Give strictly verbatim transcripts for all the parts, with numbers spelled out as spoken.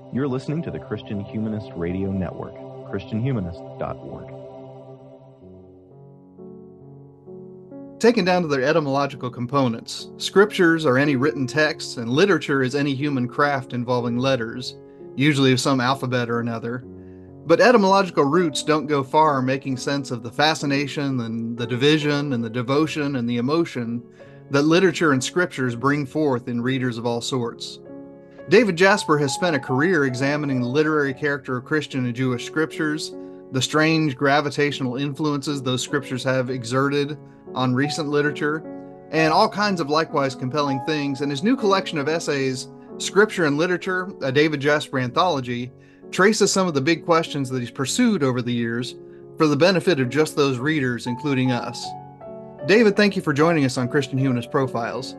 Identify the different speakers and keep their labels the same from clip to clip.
Speaker 1: You're listening to the Christian Humanist Radio Network, christian humanist dot org.
Speaker 2: Taken down to their etymological components, scriptures are any written texts, and literature is any human craft involving letters, usually of some alphabet or another. But etymological roots don't go far making sense of the fascination and the division and the devotion and the emotion that literature and scriptures bring forth in readers of all sorts. David Jasper has spent a career examining the literary character of Christian and Jewish scriptures, the strange gravitational influences those scriptures have exerted on recent literature, and all kinds of likewise compelling things. And his new collection of essays, Scripture and Literature, a David Jasper anthology, traces some of the big questions that he's pursued over the years for the benefit of just those readers, including us. David, thank you for joining us on Christian Humanist Profiles.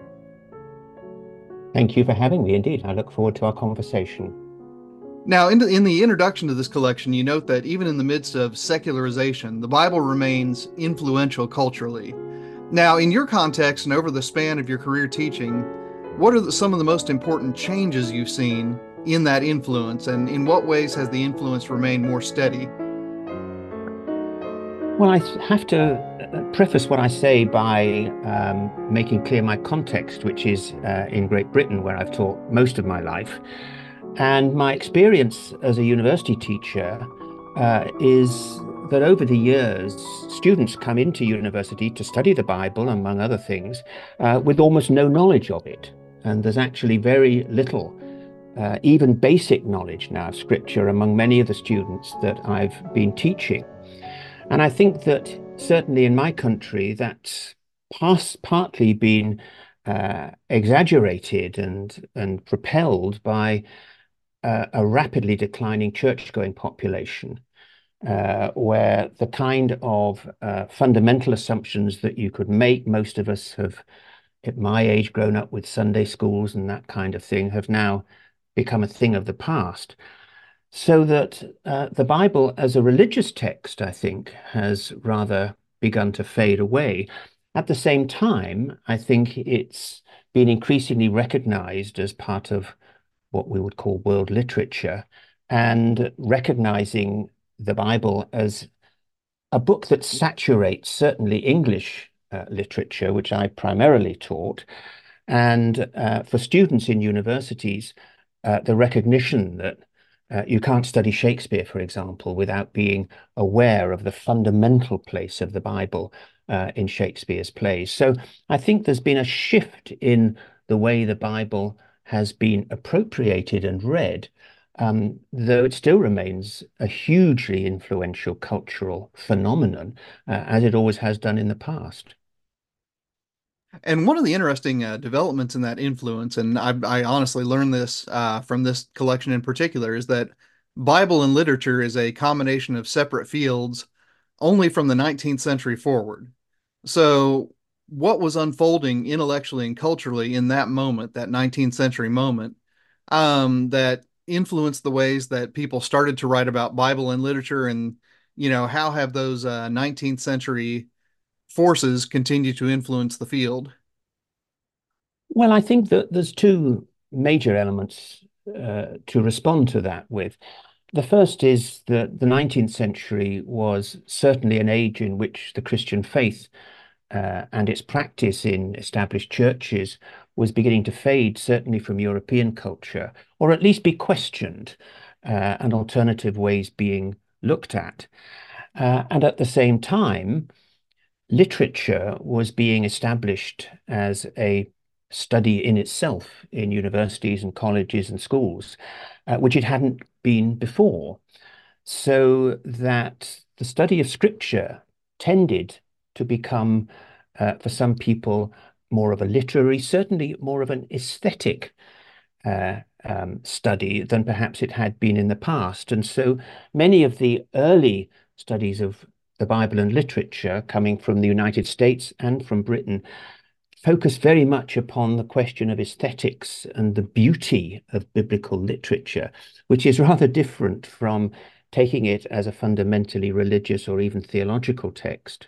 Speaker 3: Thank you for having me. Indeed, I look forward to our conversation.
Speaker 2: Now, in the, in the introduction to this collection, you note that even in the midst of secularization, the Bible remains influential culturally. Now, in your context and over the span of your career teaching, what are the, some of the most important changes you've seen in that influence, and in what ways has the influence remained more steady?
Speaker 3: Well, I have to preface what I say by um, making clear my context, which is uh, in Great Britain, where I've taught most of my life. And my experience as a university teacher uh, is that over the years, students come into university to study the Bible, among other things, uh, with almost no knowledge of it. And there's actually very little, uh, even basic knowledge now of Scripture among many of the students that I've been teaching. And I think that certainly in my country, that's pas- partly been uh, exaggerated and, and propelled by uh, a rapidly declining church-going population, uh, where the kind of uh, fundamental assumptions that you could make, most of us have, at my age, grown up with Sunday schools and that kind of thing, have now become a thing of the past. So that uh, the Bible as a religious text, I think, has rather begun to fade away. At the same time, I think it's been increasingly recognized as part of what we would call world literature, and recognizing the Bible as a book that saturates certainly English uh, literature, which I primarily taught, and uh, for students in universities, uh, the recognition that Uh, you can't study Shakespeare, for example, without being aware of the fundamental place of the Bible uh, in Shakespeare's plays. So I think there's been a shift in the way the Bible has been appropriated and read, um, though it still remains a hugely influential cultural phenomenon, uh, as it always has done in the past.
Speaker 2: And one of the interesting uh, developments in that influence, and I, I honestly learned this uh, from this collection in particular, is that Bible and literature is a combination of separate fields only from the nineteenth century forward. So, what was unfolding intellectually and culturally in that moment, that nineteenth century moment, um, that influenced the ways that people started to write about Bible and literature, and you know, how have those uh, nineteenth century forces continue to influence the field?
Speaker 3: Well, I think that there's two major elements uh, to respond to that with. The first is that the nineteenth century was certainly an age in which the Christian faith uh, and its practice in established churches was beginning to fade, certainly from European culture, or at least be questioned, uh, and alternative ways being looked at. Uh, and at the same time, literature was being established as a study in itself in universities and colleges and schools, uh, which it hadn't been before. So that the study of scripture tended to become, uh, for some people, more of a literary, certainly more of an aesthetic uh, um, study than perhaps it had been in the past. And so many of the early studies of the Bible and literature coming from the United States and from Britain focus very much upon the question of aesthetics and the beauty of biblical literature, which is rather different from taking it as a fundamentally religious or even theological text.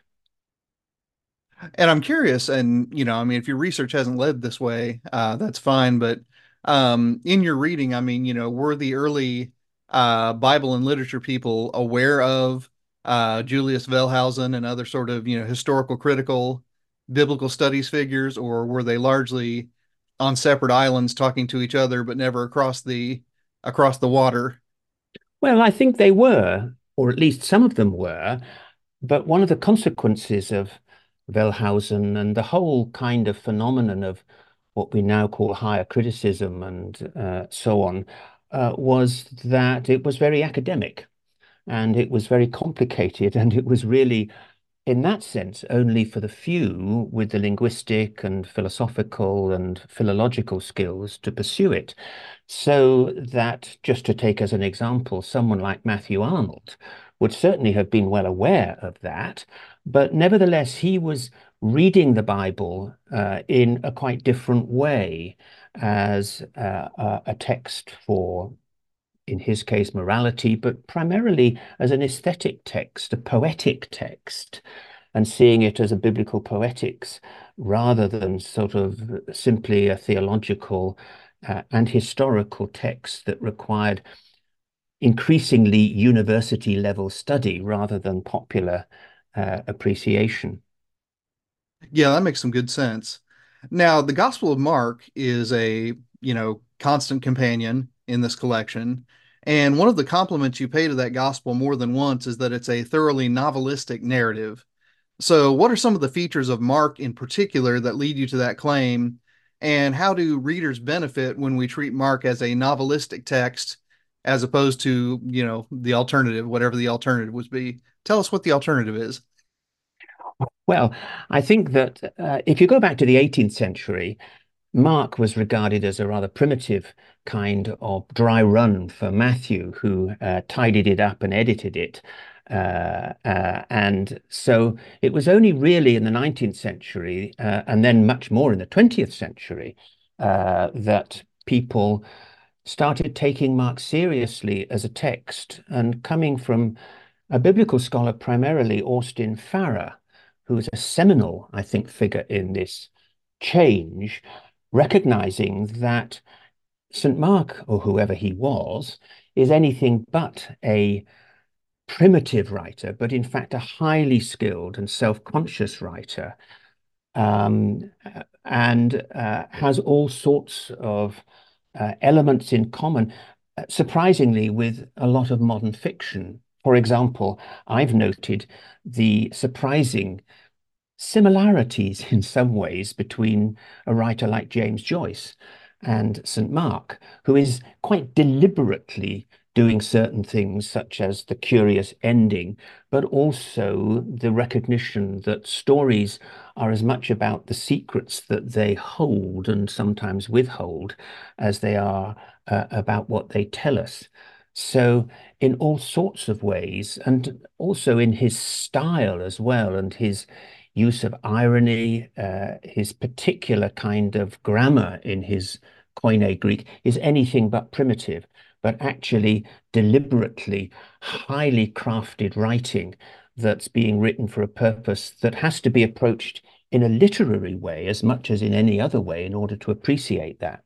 Speaker 2: And I'm curious, and you know, I mean, if your research hasn't led this way, uh, that's fine. But Um, in your reading, I mean, you know, were the early uh, Bible and literature people aware of uh, Julius Wellhausen and other sort of, you know, historical critical biblical studies figures, or were they largely on separate islands talking to each other, but never across the across the water?
Speaker 3: Well, I think they were, or at least some of them were. But one of the consequences of Wellhausen and the whole kind of phenomenon of what we now call higher criticism and uh, so on uh, was that it was very academic and it was very complicated and it was really in that sense, only for the few with the linguistic and philosophical and philological skills to pursue it. So that, just to take as an example, someone like Matthew Arnold would certainly have been well aware of that, but nevertheless, he was reading the Bible uh, in a quite different way as uh, a, a text for, in his case, morality, but primarily as an aesthetic text, a poetic text, and seeing it as a biblical poetics rather than sort of simply a theological uh, and historical text that required increasingly university level study rather than popular uh, appreciation.
Speaker 2: Yeah, that makes some good sense. Now, the Gospel of Mark is a, you know, constant companion in this collection. And one of the compliments you pay to that gospel more than once is that it's a thoroughly novelistic narrative. So, what are some of the features of Mark in particular that lead you to that claim? And how do readers benefit when we treat Mark as a novelistic text as opposed to, you know, the alternative, whatever the alternative would be? Tell us what the alternative is.
Speaker 3: Well, I think that uh, if you go back to the eighteenth century, Mark was regarded as a rather primitive kind of dry run for Matthew, who uh, tidied it up and edited it. Uh, uh, and so it was only really in the nineteenth century, uh, and then much more in the twentieth century, uh, that people started taking Mark seriously as a text. And coming from a biblical scholar, primarily Austin Farrer, who is a seminal, I think, figure in this change, recognizing that Saint Mark, or whoever he was, is anything but a primitive writer, but in fact a highly skilled and self-conscious writer, um, and uh, has all sorts of uh, elements in common, uh, surprisingly, with a lot of modern fiction. For example, I've noted the surprising similarities in some ways between a writer like James Joyce and Saint Mark, who is quite deliberately doing certain things, such as the curious ending, but also the recognition that stories are as much about the secrets that they hold and sometimes withhold as they are uh, about what they tell us. So, in all sorts of ways, and also in his style as well, and his use of irony, uh, his particular kind of grammar in his Koine Greek is anything but primitive, but actually deliberately highly crafted writing that's being written for a purpose that has to be approached in a literary way as much as in any other way in order to appreciate that.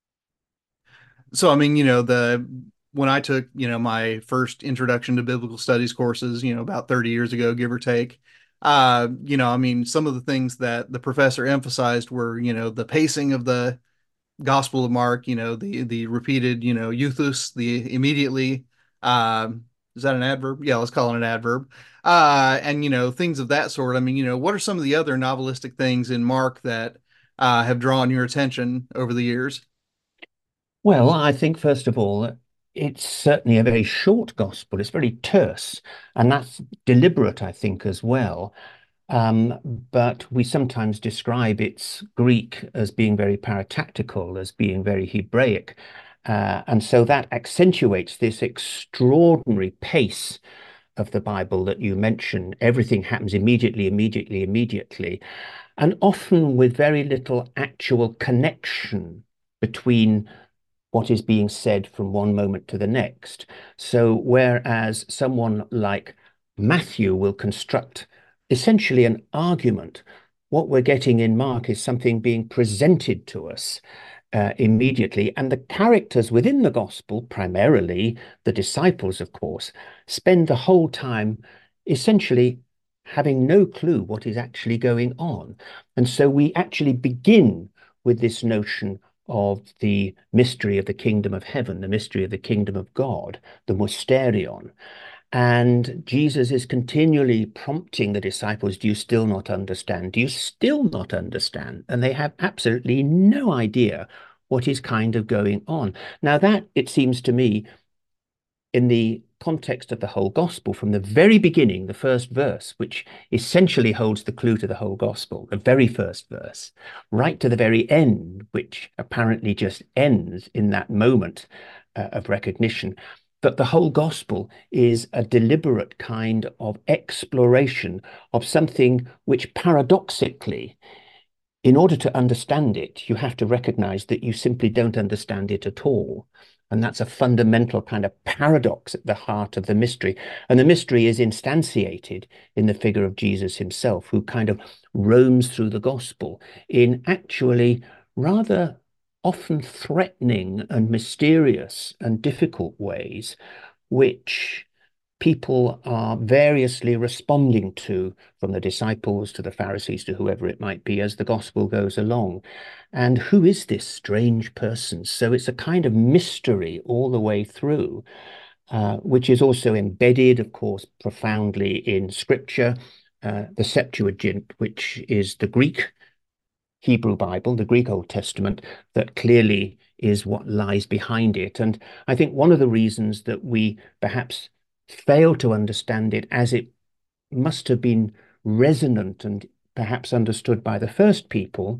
Speaker 2: So, I mean, you know, the when I took, you know, my first introduction to biblical studies courses, you know, about thirty years ago, give or take, uh, you know, I mean, some of the things that the professor emphasized were, you know, the pacing of the Gospel of Mark, you know, the the repeated, you know, euthus, the immediately, um, is that an adverb? Yeah, let's call it an adverb. Uh, and you know, things of that sort. I mean, you know, what are some of the other novelistic things in Mark that uh, have drawn your attention over the years?
Speaker 3: Well, I think, first of all, it's certainly a very short gospel. It's very terse, and that's deliberate, I think, as well. Um, but we sometimes describe its Greek as being very paratactical, as being very Hebraic. Uh, and so that accentuates this extraordinary pace of the Bible that you mentioned. Everything happens immediately, immediately, immediately, and often with very little actual connection between what is being said from one moment to the next. So whereas someone like Matthew will construct essentially an argument, what we're getting in Mark is something being presented to us uh, immediately. And the characters within the gospel, primarily the disciples, of course, spend the whole time essentially having no clue what is actually going on. And so we actually begin with this notion of the mystery of the kingdom of heaven, the mystery of the kingdom of God, the mysterion. And Jesus is continually prompting the disciples, do you still not understand? Do you still not understand? And they have absolutely no idea what is kind of going on. Now that, it seems to me, in the context of the whole gospel, from the very beginning, the first verse, which essentially holds the clue to the whole gospel, the very first verse, right to the very end, which apparently just ends in that moment uh, of recognition, that the whole gospel is a deliberate kind of exploration of something which paradoxically, in order to understand it, you have to recognize that you simply don't understand it at all. And that's a fundamental kind of paradox at the heart of the mystery. And the mystery is instantiated in the figure of Jesus himself, who kind of roams through the gospel in actually rather often threatening and mysterious and difficult ways, which people are variously responding to, from the disciples to the Pharisees to whoever it might be, as the gospel goes along. And who is this strange person? So it's a kind of mystery all the way through, uh, which is also embedded, of course, profoundly in Scripture. Uh, the Septuagint, which is the Greek Hebrew Bible, the Greek Old Testament, that clearly is what lies behind it. And I think one of the reasons that we perhaps fail to understand it as it must have been resonant and perhaps understood by the first people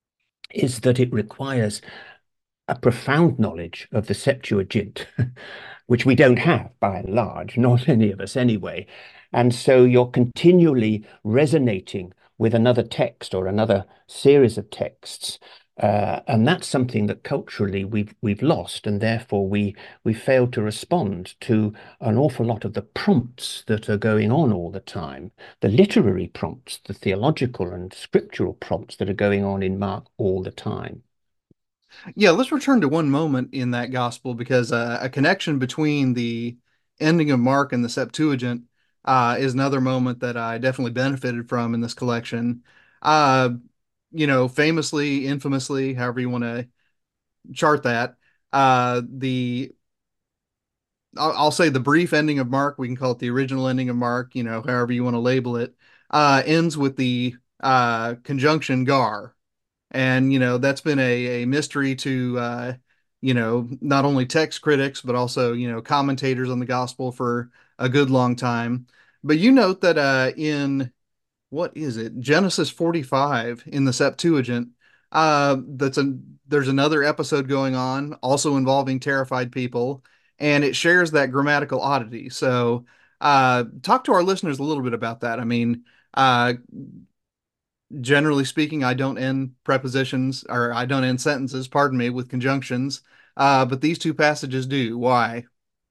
Speaker 3: is that it requires a profound knowledge of the Septuagint, which we don't have by and large, not any of us anyway. And so you're continually resonating with another text or another series of texts. Uh, and that's something that culturally we've we've lost, and therefore we we fail to respond to an awful lot of the prompts that are going on all the time, the literary prompts, the theological and scriptural prompts that are going on in Mark all the time.
Speaker 2: Yeah, let's return to one moment in that gospel, because uh, a connection between the ending of Mark and the Septuagint uh, is another moment that I definitely benefited from in this collection. Uh, you know, famously, infamously, however you want to chart that, uh, the I'll, I'll say the brief ending of Mark, we can call it the original ending of Mark, you know, however you want to label it, uh, ends with the uh, conjunction gar. And, you know, that's been a, a mystery to, uh, you know, not only text critics, but also, you know, commentators on the gospel for a good long time. But you note that uh, in, what is it, Genesis forty-five in the Septuagint, uh, that's a, there's another episode going on also involving terrified people, and it shares that grammatical oddity. So uh, talk to our listeners a little bit about that. I mean, uh, generally speaking, I don't end prepositions, or I don't end sentences, pardon me, with conjunctions. Uh, but these two passages do. Why?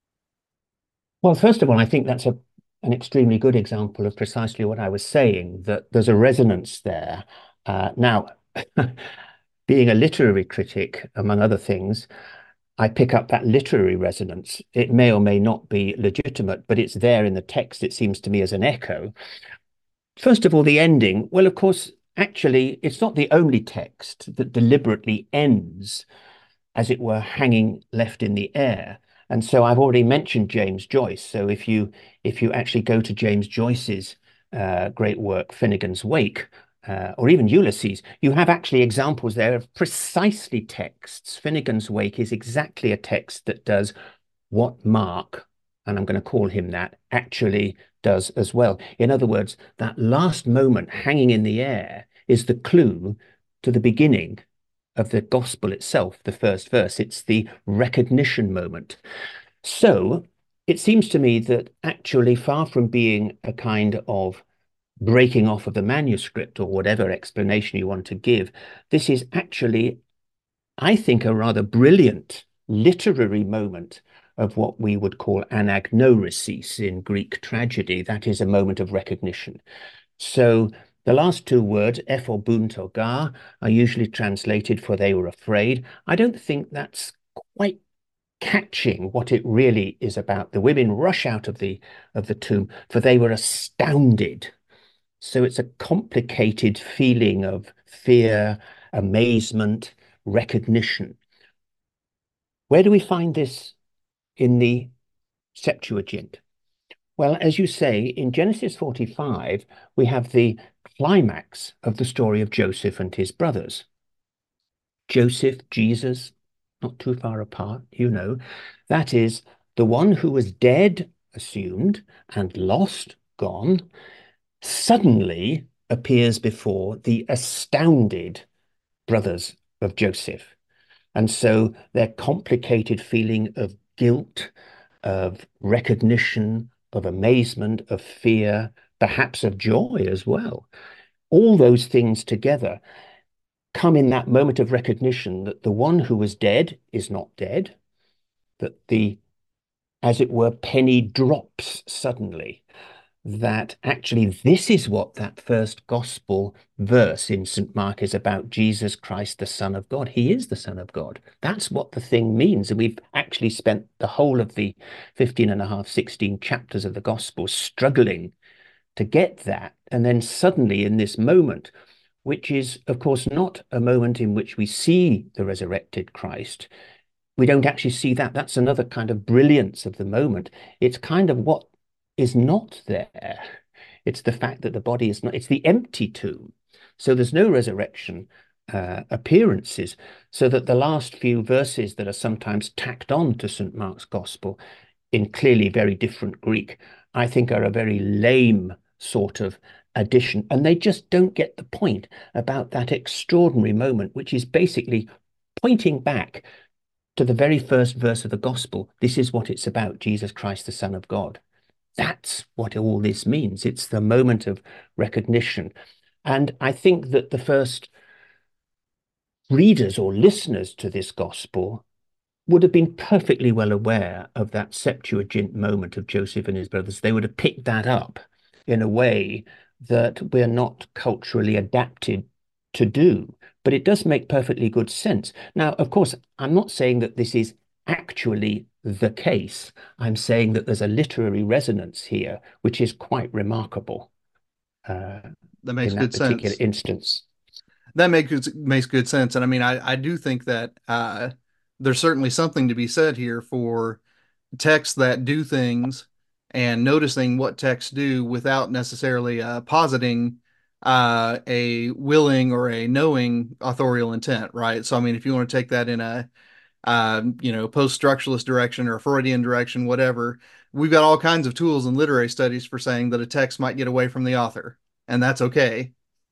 Speaker 3: Well, first of all, I think that's a an extremely good example of precisely what I was saying, that there's a resonance there. Uh, now, being a literary critic, among other things, I pick up that literary resonance. It may or may not be legitimate, but it's there in the text, it seems to me, as an echo. First of all, the ending. Well, of course, actually, it's not the only text that deliberately ends, as it were, hanging left in the air. And so I've already mentioned James Joyce. So if you if you actually go to James Joyce's uh, great work, Finnegan's Wake, uh, or even Ulysses, you have actually examples there of precisely texts. Finnegan's Wake is exactly a text that does what Mark, and I'm going to call him that, actually does as well. In other words, that last moment hanging in the air is the clue to the beginning of the gospel itself, the first verse. It's the recognition moment. So it seems to me that actually, far from being a kind of breaking off of the manuscript or whatever explanation you want to give, this is actually, I think, a rather brilliant literary moment of what we would call anagnorisis in Greek tragedy. That is a moment of recognition. So The last two words, eph or bunt or gar, are usually translated for they were afraid. I don't think that's quite catching what it really is about. The women rush out of the of the tomb, for they were astounded. So it's a complicated feeling of fear, amazement, recognition. Where do we find this in the Septuagint? Well, as you say, in Genesis forty-five, we have the climax of the story of Joseph and his brothers. Joseph, Jesus, not too far apart, you know. That is, the one who was dead, assumed, and lost, gone, suddenly appears before the astounded brothers of Joseph. And so their complicated feeling of guilt, of recognition, of amazement, of fear, perhaps of joy as well, all those things together come in that moment of recognition that the one who was dead is not dead, that the, as it were, penny drops suddenly, that actually this is what that first gospel verse in Saint Mark is about: Jesus Christ, the Son of God. He is the Son of God. That's what the thing means. And we've actually spent the whole of the fifteen and a half, sixteen chapters of the gospel struggling to get that. And then suddenly in this moment, which is, of course, not a moment in which we see the resurrected Christ, we don't actually see that. That's another kind of brilliance of the moment. It's kind of what is not there. It's the fact that the body is not, it's the empty tomb. So there's no resurrection uh, appearances, so that the last few verses that are sometimes tacked on to Saint Mark's Gospel in clearly very different Greek, I think are a very lame sort of addition. And they just don't get the point about that extraordinary moment, which is basically pointing back to the very first verse of the Gospel. This is what it's about: Jesus Christ, the Son of God. That's what all this means. It's the moment of recognition. And I think that the first readers or listeners to this gospel would have been perfectly well aware of that Septuagint moment of Joseph and his brothers. They would have picked that up in a way that we're not culturally adapted to do. But it does make perfectly good sense. Now, of course, I'm not saying that this is actually the case. I'm saying that there's a literary resonance here, which is quite remarkable. Uh,
Speaker 2: that makes
Speaker 3: in
Speaker 2: good
Speaker 3: that particular
Speaker 2: sense.
Speaker 3: instance.
Speaker 2: That makes makes good sense. And I mean, I, I do think that uh, there's certainly something to be said here for texts that do things and noticing what texts do without necessarily uh, positing uh, a willing or a knowing authorial intent, right? So, I mean, if you want to take that in a uh, you know, post-structuralist direction or a Freudian direction, whatever, we've got all kinds of tools in literary studies for saying that a text might get away from the author, and that's okay.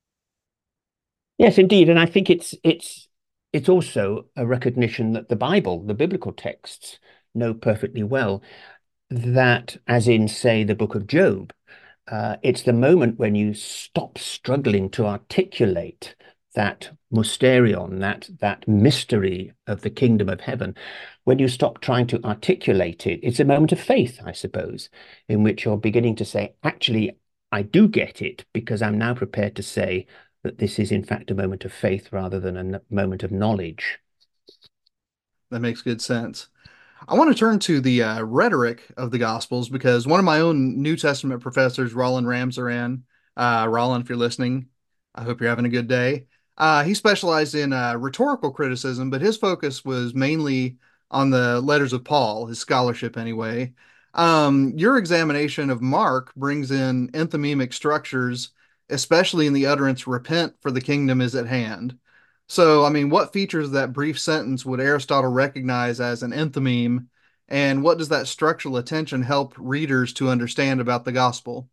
Speaker 3: Yes, indeed. And I think it's it's it's also a recognition that the Bible, the biblical texts, know perfectly well that, as in, say, the book of Job, uh, it's the moment when you stop struggling to articulate that mysterion, that that mystery of the kingdom of heaven. When you stop trying to articulate it, it's a moment of faith, I suppose, in which you're beginning to say, actually, I do get it, because I'm now prepared to say that this is in fact a moment of faith rather than a moment of knowledge.
Speaker 2: That makes good sense. I want to turn to the uh, rhetoric of the Gospels, because one of my own New Testament professors, Roland Ramsaran, uh, Roland, if you're listening, I hope you're having a good day. Uh, he specialized in uh, rhetorical criticism, but his focus was mainly on the letters of Paul, his scholarship anyway. Um, your examination of Mark brings in enthymemic structures, especially in the utterance, repent, for the kingdom is at hand. So, I mean, what features of that brief sentence would Aristotle recognize as an enthymeme, and what does that structural attention help readers to understand about the gospel?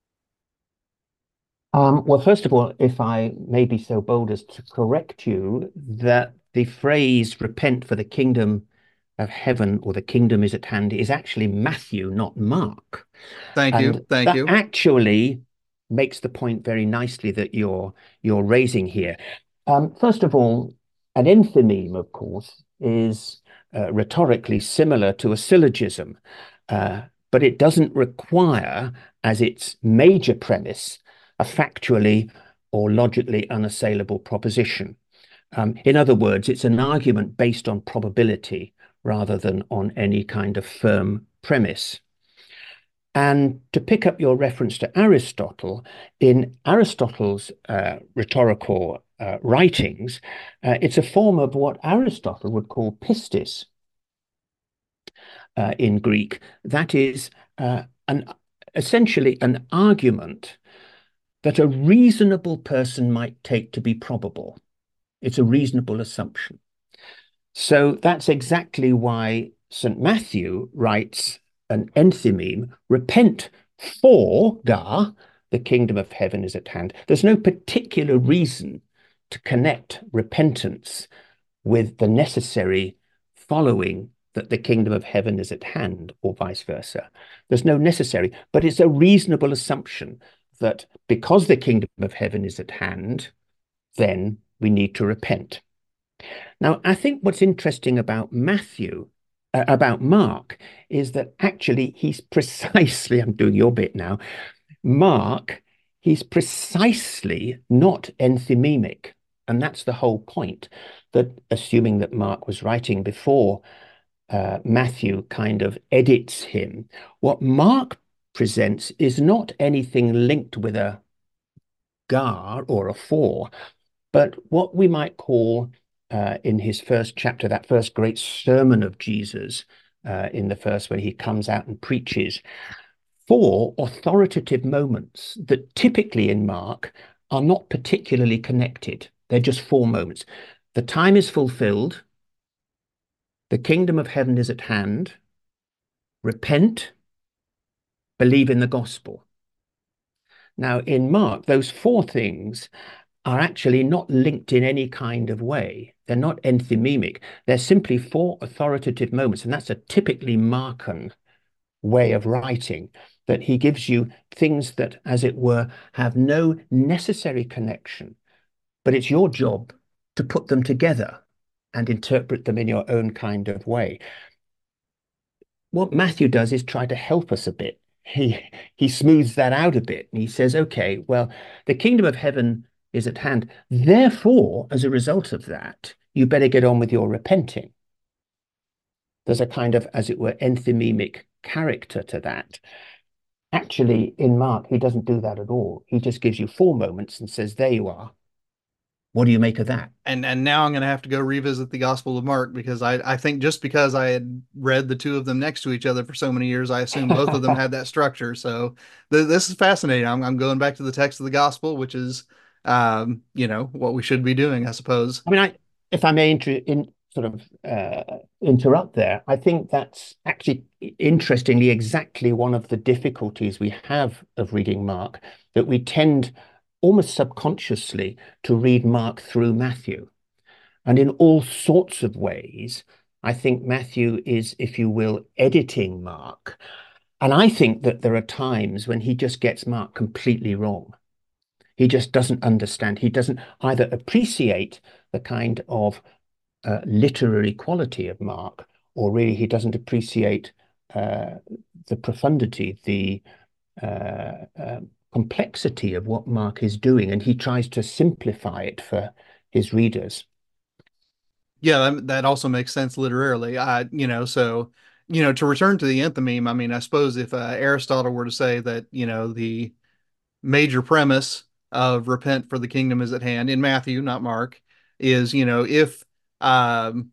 Speaker 3: Um, well, first of all, if I may be so bold as to correct you, that the phrase repent for the kingdom of heaven, or the kingdom is at hand, is actually Matthew, not Mark.
Speaker 2: Thank
Speaker 3: And
Speaker 2: you. Thank
Speaker 3: that
Speaker 2: you.
Speaker 3: actually makes the point very nicely that you're you're raising here. Um, first of all, an enthymeme, of course, is uh, rhetorically similar to a syllogism, uh, but it doesn't require, as its major premise, a factually or logically unassailable proposition. Um, in other words, it's an argument based on probability rather than on any kind of firm premise. And to pick up your reference to Aristotle, in Aristotle's uh, rhetorical uh, writings, uh, it's a form of what Aristotle would call pistis uh, in Greek. That is uh, an, essentially an argument that a reasonable person might take to be probable. It's a reasonable assumption. So that's exactly why Saint Matthew writes an enthymeme, repent for gar, the kingdom of heaven is at hand. There's no particular reason to connect repentance with the necessary following that the kingdom of heaven is at hand, or vice versa. There's no necessary, but it's a reasonable assumption that because the kingdom of heaven is at hand, then we need to repent. Now, I think what's interesting about Matthew, uh, about Mark, is that actually he's precisely, I'm doing your bit now, Mark, he's precisely not enthymemic. And that's the whole point, that assuming that Mark was writing before uh, Matthew kind of edits him, what Mark presents is not anything linked with a gar or a for, but what we might call uh, in his first chapter, that first great sermon of Jesus, uh, in the first when he comes out and preaches, four authoritative moments that typically in Mark are not particularly connected. They're just four moments. The time is fulfilled. The kingdom of heaven is at hand. Repent. Believe in the gospel. Now, in Mark, those four things are actually not linked in any kind of way. They're not enthymemic. They're simply four authoritative moments, and that's a typically Markan way of writing, that he gives you things that, as it were, have no necessary connection, but it's your job to put them together and interpret them in your own kind of way. What Matthew does is try to help us a bit. He, he smooths that out a bit, and he says, okay, well, the kingdom of heaven is at hand. Therefore, as a result of that, you better get on with your repenting. There's a kind of, as it were, enthymemic character to that. Actually, in Mark, he doesn't do that at all. He just gives you four moments and says, there you are. What do you make of that?
Speaker 2: And and now I'm going to have to go revisit the Gospel of Mark, because I, I think just because I had read the two of them next to each other for so many years, I assume both of them had that structure. So th this is fascinating. I'm, I'm going back to the text of the Gospel, which is, um, you know, what we should be doing, I suppose.
Speaker 3: I mean, I, if I may inter in, sort of uh, interrupt there, I think that's actually, interestingly, exactly one of the difficulties we have of reading Mark, that we tend almost subconsciously to read Mark through Matthew. And in all sorts of ways, I think Matthew is, if you will, editing Mark. And I think that there are times when he just gets Mark completely wrong. He just doesn't understand. He doesn't either appreciate the kind of uh, literary quality of Mark, or really he doesn't appreciate uh, the profundity, the uh, uh, complexity of what Mark is doing, and he tries to simplify it for his readers.
Speaker 2: Yeah, that, that also makes sense literarily. I, you know, so, you know, to return to the enthymeme, I mean, I suppose if uh, Aristotle were to say that, you know, the major premise of repent for the kingdom is at hand in Matthew, not Mark, is, you know, if um,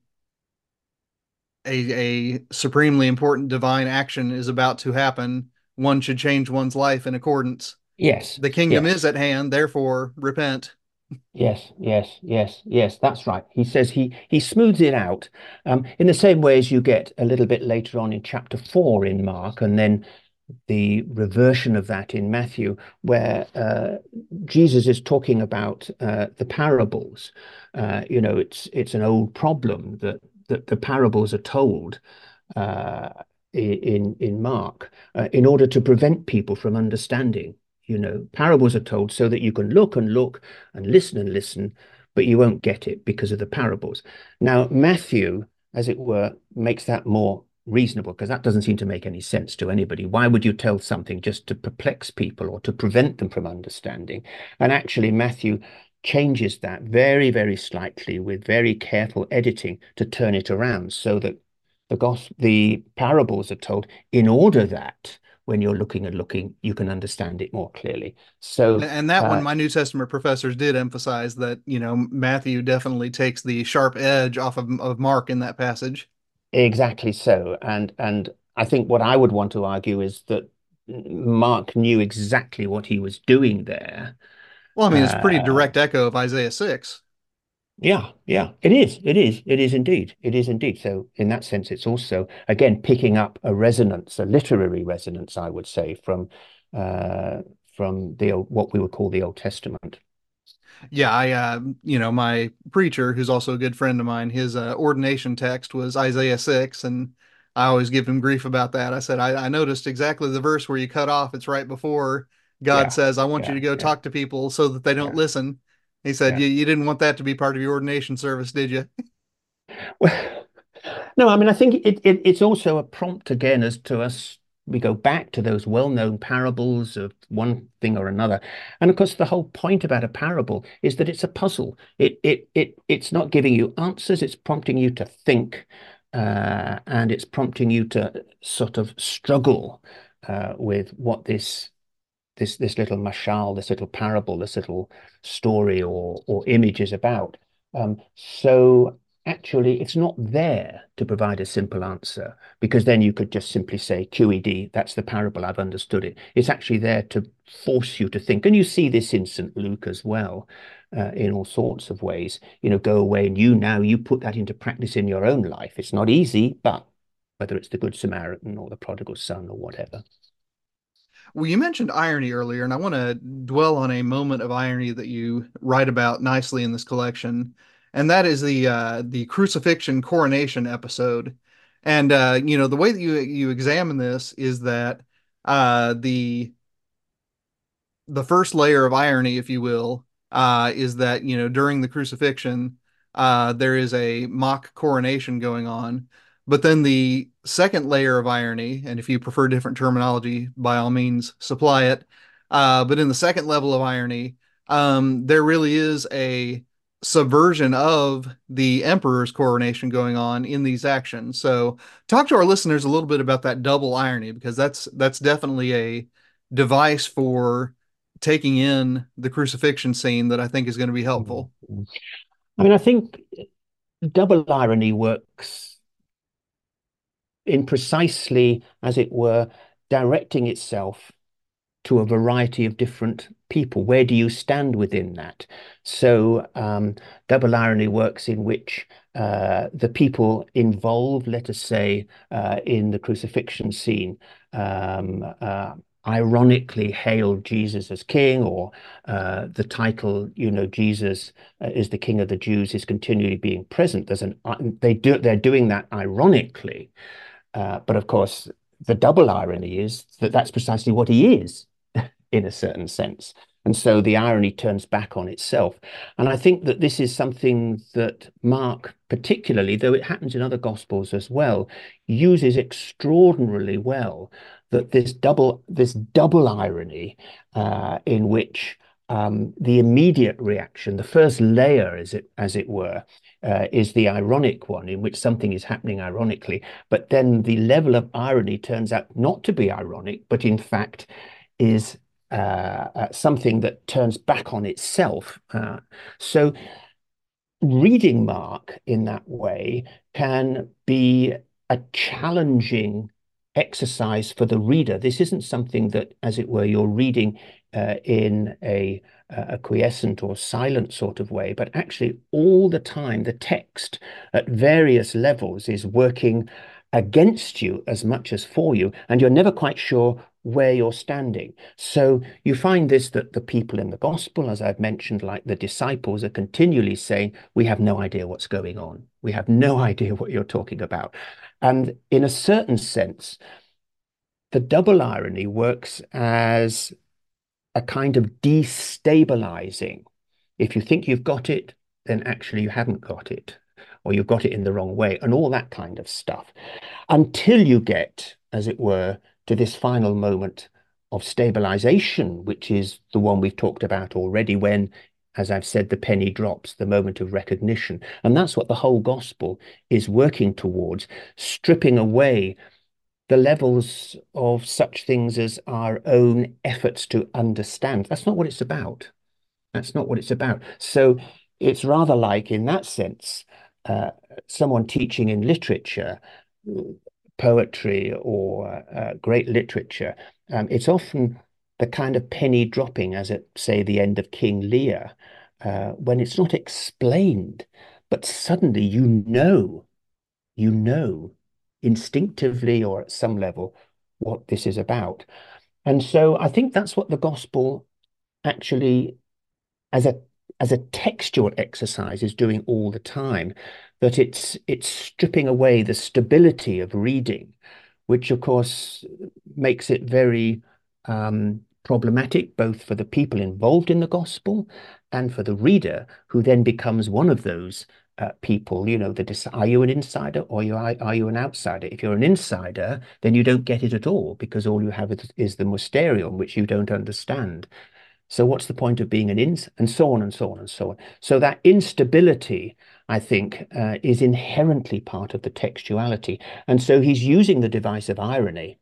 Speaker 2: a, a supremely important divine action is about to happen, one should change one's life in accordance.
Speaker 3: Yes.
Speaker 2: The kingdom
Speaker 3: yes.
Speaker 2: is at hand, therefore repent.
Speaker 3: Yes, yes, yes, yes, that's right. He says he he smooths it out um, in the same way as you get a little bit later on in chapter four in Mark, and then the reversion of that in Matthew, where uh, Jesus is talking about uh, the parables. Uh, you know, it's it's an old problem that that the parables are told uh, in in Mark uh, in order to prevent people from understanding. You know, parables are told so that you can look and look and listen and listen, but you won't get it because of the parables. Now, Matthew, as it were, makes that more reasonable, because that doesn't seem to make any sense to anybody. Why would you tell something just to perplex people or to prevent them from understanding? And actually, Matthew changes that very, very slightly with very careful editing to turn it around so that the gospel, the parables are told in order that when you're looking and looking, you can understand it more clearly. So,
Speaker 2: And that one,
Speaker 3: uh,
Speaker 2: my New Testament professors did emphasize that, you know, Matthew definitely takes the sharp edge off of, of Mark in that passage.
Speaker 3: exactly so. And and I think what I would want to argue is that Mark knew exactly what he was doing there.
Speaker 2: Well, I mean, it's a pretty
Speaker 3: Uh,
Speaker 2: direct echo of Isaiah six.
Speaker 3: yeah, yeah, it is. It is. It is indeed. It is indeed. So in that sense, it's also again picking up a resonance, a literary resonance, I would say, from uh, from the old, what we would call the Old Testament.
Speaker 2: Yeah, I, uh, you know, my preacher, who's also a good friend of mine, his uh, ordination text was Isaiah six, and I always give him grief about that. I said, I, I noticed exactly the verse where you cut off. It's right before God
Speaker 3: Yeah,
Speaker 2: says, I want you
Speaker 3: yeah,
Speaker 2: to go
Speaker 3: yeah,
Speaker 2: talk to people so that they don't
Speaker 3: yeah,
Speaker 2: listen. He said,
Speaker 3: yeah.
Speaker 2: you, you didn't want that to be part of your ordination service, did you?
Speaker 3: Well, no, I mean, I think it, it it's also a prompt again as to us. We go back to those well-known parables of one thing or another, and of course, the whole point about a parable is that it's a puzzle. It it it it's not giving you answers; it's prompting you to think, uh, and it's prompting you to sort of struggle uh, with what this this this little mashal, this little parable, this little story or or image is about. Um, so actually, it's not there to provide a simple answer because then you could just simply say Q E D, that's the parable, I've understood it. It's actually there to force you to think, and you see this in Saint Luke as well. Uh, in all sorts of ways, you know, go away and you now you put that into practice in your own life. It's not easy, but whether it's the Good Samaritan or the prodigal son or whatever.
Speaker 2: Well, you mentioned irony earlier, and I want to dwell on a moment of irony that you write about nicely in this collection, and that is the uh, the crucifixion coronation episode. And uh, you know, the way that you you examine this is that uh, the the first layer of irony, if you will, uh, is that, you know, during the crucifixion, uh, there is a mock coronation going on. But then the second layer of irony, and if you prefer different terminology, by all means, supply it. Uh, but in the second level of irony, um, there really is a subversion of the emperor's coronation going on in these actions. So, talk to our listeners a little bit about that double irony, because that's that's definitely a device for taking in the crucifixion scene that I think is going to be helpful.
Speaker 3: Mhm. I mean, I think double irony works in precisely, as it were, directing itself to a variety of different people. Where do you stand within that? So, um, double irony works in which uh, the people involved, let us say, uh, in the crucifixion scene, um, uh, ironically hailed Jesus as king, or uh, the title, you know, Jesus uh, is the King of the Jews, is continually being present. There's an uh, they do they're doing that ironically, uh, but of course, the double irony is that that's precisely what he is in a certain sense. And so the irony turns back on itself. And I think that this is something that Mark, particularly, though it happens in other gospels as well, uses extraordinarily well. That this double this double irony uh, in which um, the immediate reaction, the first layer, as it as it were, uh, is the ironic one, in which something is happening ironically. But then the level of irony turns out not to be ironic, but in fact is uh, uh, something that turns back on itself. Uh, so reading Mark in that way can be a challenging exercise for the reader. This isn't something that, as it were, you're reading uh, in a, a quiescent or silent sort of way, but actually all the time the text at various levels is working against you as much as for you, and you're never quite sure where you're standing. So you find this, that the people in the gospel, as I've mentioned, like the disciples, are continually saying, we have no idea what's going on. We have no idea what you're talking about. And in a certain sense, the double irony works as a kind of destabilizing. If you think you've got it, then actually you haven't got it. or you got it in the wrong way, and all that kind of stuff, until you get, as it were, to this final moment of stabilization, which is the one we've talked about already, when, as I've said, the penny drops, the moment of recognition. And that's what the whole gospel is working towards, stripping away the levels of such things as our own efforts to understand. That's not what it's about. That's not what it's about. So it's rather like, in that sense, uh, someone teaching in literature, poetry, or uh, great literature. Um, it's often the kind of penny dropping, as at, say, the end of King Lear, uh, when it's not explained, but suddenly you know, you know, instinctively or at some level, what this is about. And so I think that's what the gospel actually, as a as a textual exercise, is doing all the time, that it's it's stripping away the stability of reading, which of course makes it very um, problematic, both for the people involved in the gospel and for the reader, who then becomes one of those uh, people. You know, the, are you an insider, or you are, are you an outsider? If you're an insider, then you don't get it at all, because all you have is, is the mysterium, which you don't understand. So what's the point of being an ins, and so on and so on and so on. So that instability, I think, uh, is inherently part of the textuality. And so he's using the device of irony,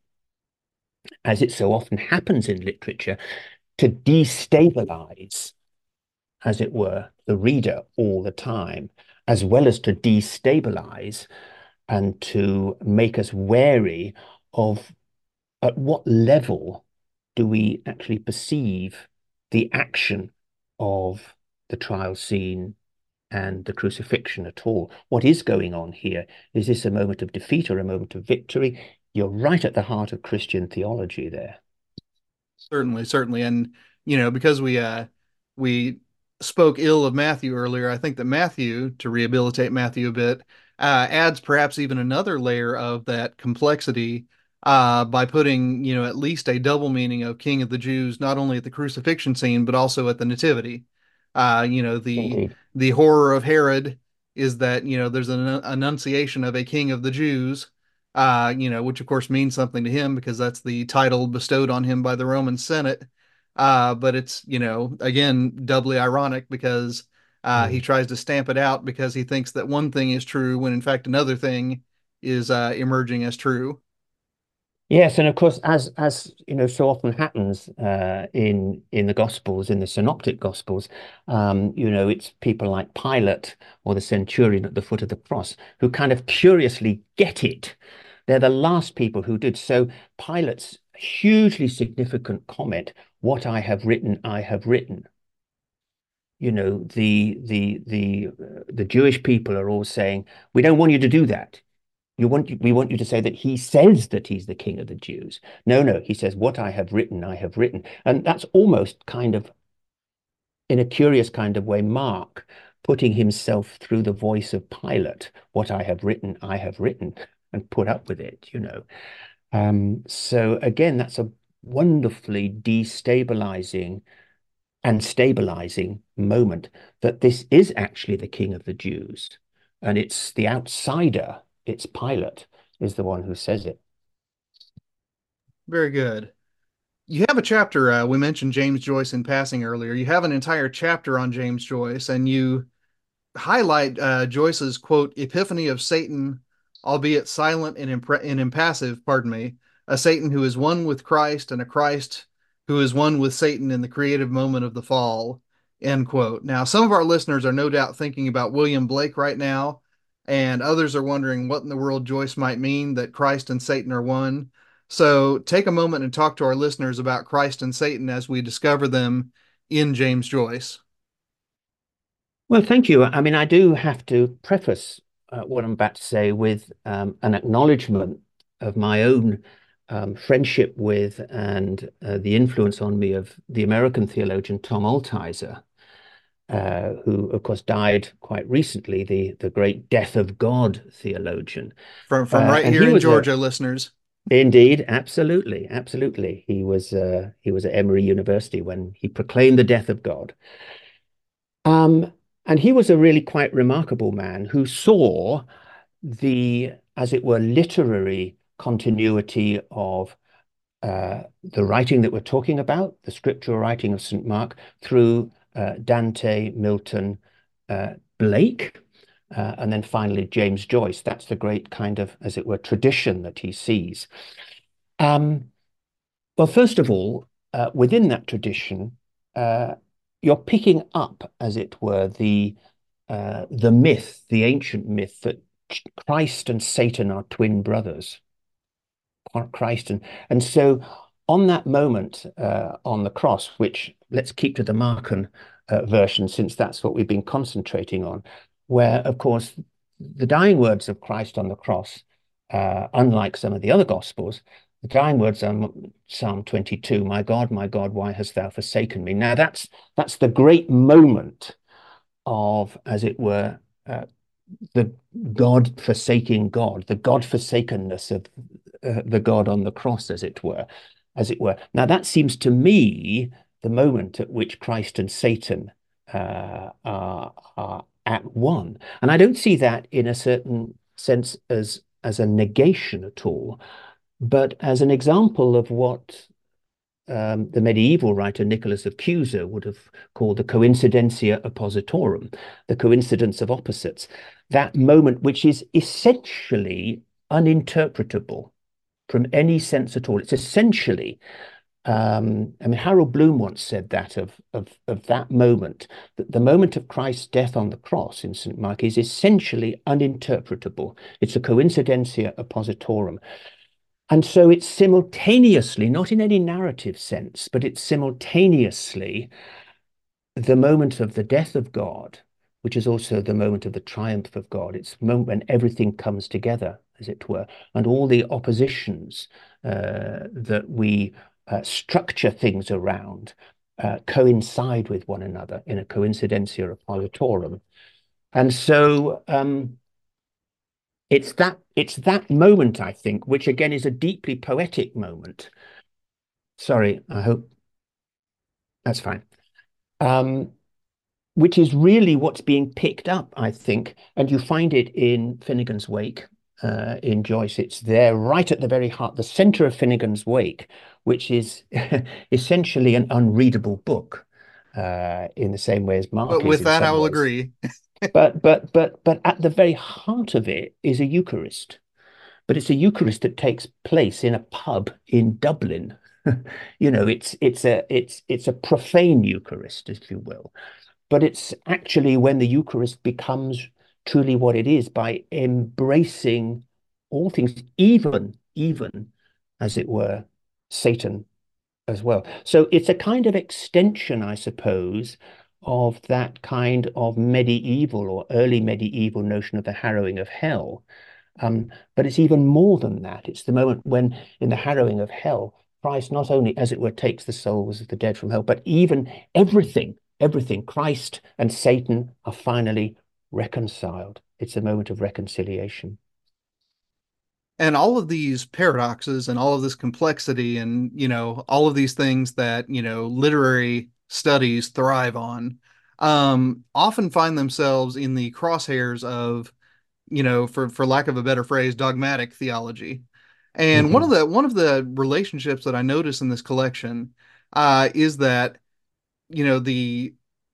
Speaker 3: as it so often happens in literature, to destabilize, as it were, the reader all the time, as well as to destabilize and to make us wary of at what level do we actually perceive the action of the trial scene and the crucifixion at all. What is going on here? Is this a moment of defeat or a moment of victory? You're right at the heart of Christian theology there.
Speaker 2: Certainly, certainly. And, you know, because we uh we spoke ill of Matthew earlier, I think that Matthew, to rehabilitate Matthew a bit, uh, adds perhaps even another layer of that complexity uh, by putting, you know, at least a double meaning of King of the Jews, not only at the crucifixion scene, but also at the Nativity. Uh, you know, the
Speaker 3: Indeed.
Speaker 2: the horror of Herod is that, you know, there's an annunciation of a King of the Jews, uh, you know, which of course means something to him because that's the title bestowed on him by the Roman Senate. Uh, but it's, you know, again, doubly ironic because uh, he
Speaker 3: Mm.
Speaker 2: tries to stamp it out because he thinks that one thing is true when in fact another thing is uh, emerging as true.
Speaker 3: Yes, and of course, as as you know, so often happens uh, in in the Gospels, in the Synoptic Gospels, um, you know, it's people like Pilate or the centurion at the foot of the cross who kind of curiously get it. They're the last people who did. So Pilate's hugely significant comment, "What I have written, I have written." You know, the the the uh, the Jewish people are all saying, "We don't want you to do that. You want we want you to say that he says that he's the king of the Jews." No, no, he says, "What I have written, I have written." And that's almost kind of, in a curious kind of way, Mark putting himself through the voice of Pilate. What I have written, I have written, and put up with it, you know. Um, so again, that's a wonderfully destabilizing and stabilizing moment, that this is actually the king of the Jews. And it's the outsider, it's Pilate, is the one who says it.
Speaker 2: Very good. You have a chapter, uh, we mentioned James Joyce in passing earlier. You have an entire chapter on James Joyce, and you highlight uh, Joyce's quote, epiphany of Satan, albeit silent and, impre- and impassive, pardon me, a Satan who is one with Christ and a Christ who is one with Satan in the creative moment of the fall, end quote. Now, some of our listeners are no doubt thinking about William Blake right now, and others are wondering what in the world Joyce might mean that Christ and Satan are one. So take a moment and talk to our listeners about Christ and Satan as we discover them in James Joyce.
Speaker 3: Well, thank you. I mean, I do have to preface uh, what I'm about to say with um, an acknowledgement of my own um, friendship with and uh, the influence on me of the American theologian Tom Altizer, uh, who, of course, died quite recently, the, the great death of God theologian.
Speaker 2: From from
Speaker 3: Uh,
Speaker 2: right
Speaker 3: and
Speaker 2: here
Speaker 3: he
Speaker 2: in
Speaker 3: was a
Speaker 2: Georgia, listeners.
Speaker 3: Indeed, absolutely, absolutely. He was uh, he was at Emory University when he proclaimed the death of God. Um, And he was a really quite remarkable man who saw the, as it were, literary continuity of uh, the writing that we're talking about, the scriptural writing of Saint Mark, through uh, Dante, Milton, uh, Blake, uh, and then finally James Joyce. That's the great kind of, as it were, tradition that he sees. Um, well, first of all, uh, within that tradition, uh, you're picking up, as it were, the uh, the myth, the ancient myth that Christ and Satan are twin brothers. Christ and and so on that moment uh, on the cross, which let's keep to the Markan uh, version since that's what we've been concentrating on, where of course the dying words of Christ on the cross, uh, unlike some of the other Gospels, the dying words are Psalm twenty-two, "My God, my God, why hast thou forsaken me?" Now that's that's the great moment of, as it were, uh, the God forsaking God, the God forsakenness of uh, the God on the cross, as it were, as it were. Now that seems to me the moment at which Christ and Satan uh, are, are at one, and I don't see that in a certain sense as as a negation at all, but as an example of what Um, the medieval writer Nicholas of Cusa would have called the coincidentia oppositorum, the coincidence of opposites, that moment which is essentially uninterpretable from any sense at all. It's essentially, um, I mean, Harold Bloom once said that of, of, of that moment, that the moment of Christ's death on the cross in Saint Mark is essentially uninterpretable. It's a coincidentia oppositorum. And so it's simultaneously, not in any narrative sense, but it's simultaneously the moment of the death of God, which is also the moment of the triumph of God. It's the moment when everything comes together, as it were, and all the oppositions uh, that we uh, structure things around uh, coincide with one another in a coincidentia oppositorum. And so um, It's that it's that moment, I think, which again is a deeply poetic moment. Sorry, I hope that's fine. Um, which is really what's being picked up, I think, and you find it in Finnegan's Wake, uh, in Joyce. It's there right at the very heart, the center of Finnegan's Wake, which is essentially an unreadable book, uh, in the same way as Mark
Speaker 2: But
Speaker 3: is
Speaker 2: with
Speaker 3: in
Speaker 2: that, I
Speaker 3: some
Speaker 2: will
Speaker 3: ways.
Speaker 2: agree.
Speaker 3: But but but but at the very heart of it is a Eucharist. But it's a Eucharist that takes place in a pub in Dublin. You know, it's it's a it's it's a profane Eucharist, if you will. But it's actually when the Eucharist becomes truly what it is by embracing all things, even even as it were, Satan as well. So it's a kind of extension, I suppose, of that kind of medieval or early medieval notion of the harrowing of hell. Um, but it's even more than that. It's the moment when, in the harrowing of hell, Christ not only, as it were, takes the souls of the dead from hell, but even everything, everything, Christ and Satan are finally reconciled. It's a moment of reconciliation.
Speaker 2: And all of these paradoxes and all of this complexity and, you know, all of these things that, you know, literary studies thrive on, um, often find themselves in the crosshairs of, you know, for for lack of a better phrase, dogmatic theology. And one of
Speaker 3: Mhm.
Speaker 2: the one of the relationships that I notice in this collection uh, is that, you know, the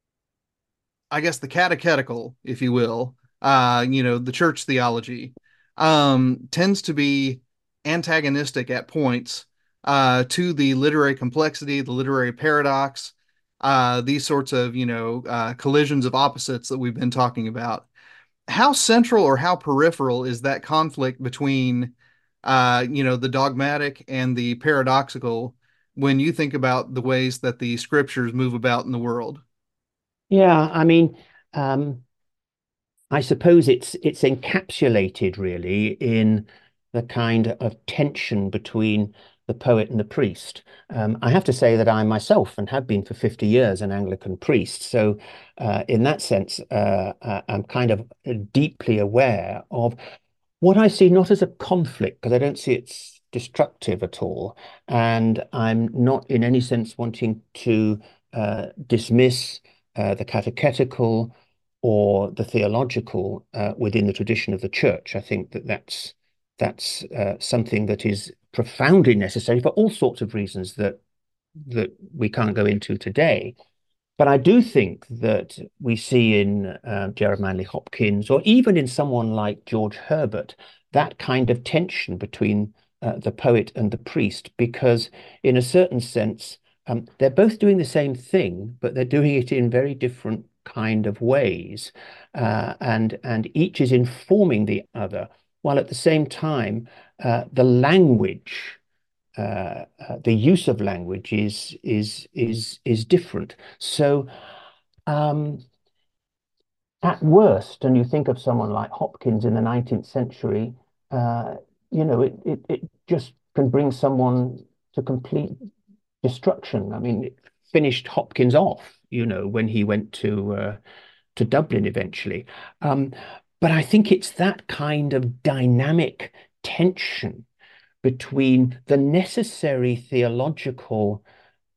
Speaker 2: I guess the catechetical, if you will, uh, you know, the church theology, um, tends to be antagonistic at points uh, to the literary complexity, the literary paradox, uh, these sorts of, you know, uh, collisions of opposites that we've been talking about. How central or how peripheral is that conflict between, uh, you know, the dogmatic and the paradoxical when you think about the ways that the scriptures move about in the world?
Speaker 3: Yeah, I mean, um, I suppose it's it's encapsulated really in the kind of tension between the poet and the priest. Um, I have to say that I myself, and have been for fifty years, an Anglican priest. So, uh, in that sense, uh, uh, I'm kind of deeply aware of what I see not as a conflict, because I don't see it's destructive at all. And I'm not in any sense wanting to uh, dismiss uh, the catechetical or the theological uh, within the tradition of the church. I think that that's that's uh, something that is profoundly necessary for all sorts of reasons that that we can't go into today. But I do think that we see in uh, Gerard Manley Hopkins, or even in someone like George Herbert, that kind of tension between uh, the poet and the priest, because in a certain sense, um, they're both doing the same thing, but they're doing it in very different kind of ways. Uh, and, and each is informing the other, while at the same time, uh, the language uh, uh, the use of language is is is is different. So, um, at worst, and you think of someone like Hopkins in the nineteenth century, uh, you know, it, it it just can bring someone to complete destruction. I mean, it finished Hopkins off, you know, when he went to uh, to Dublin eventually. Um, but I think it's that kind of dynamic tension between the necessary theological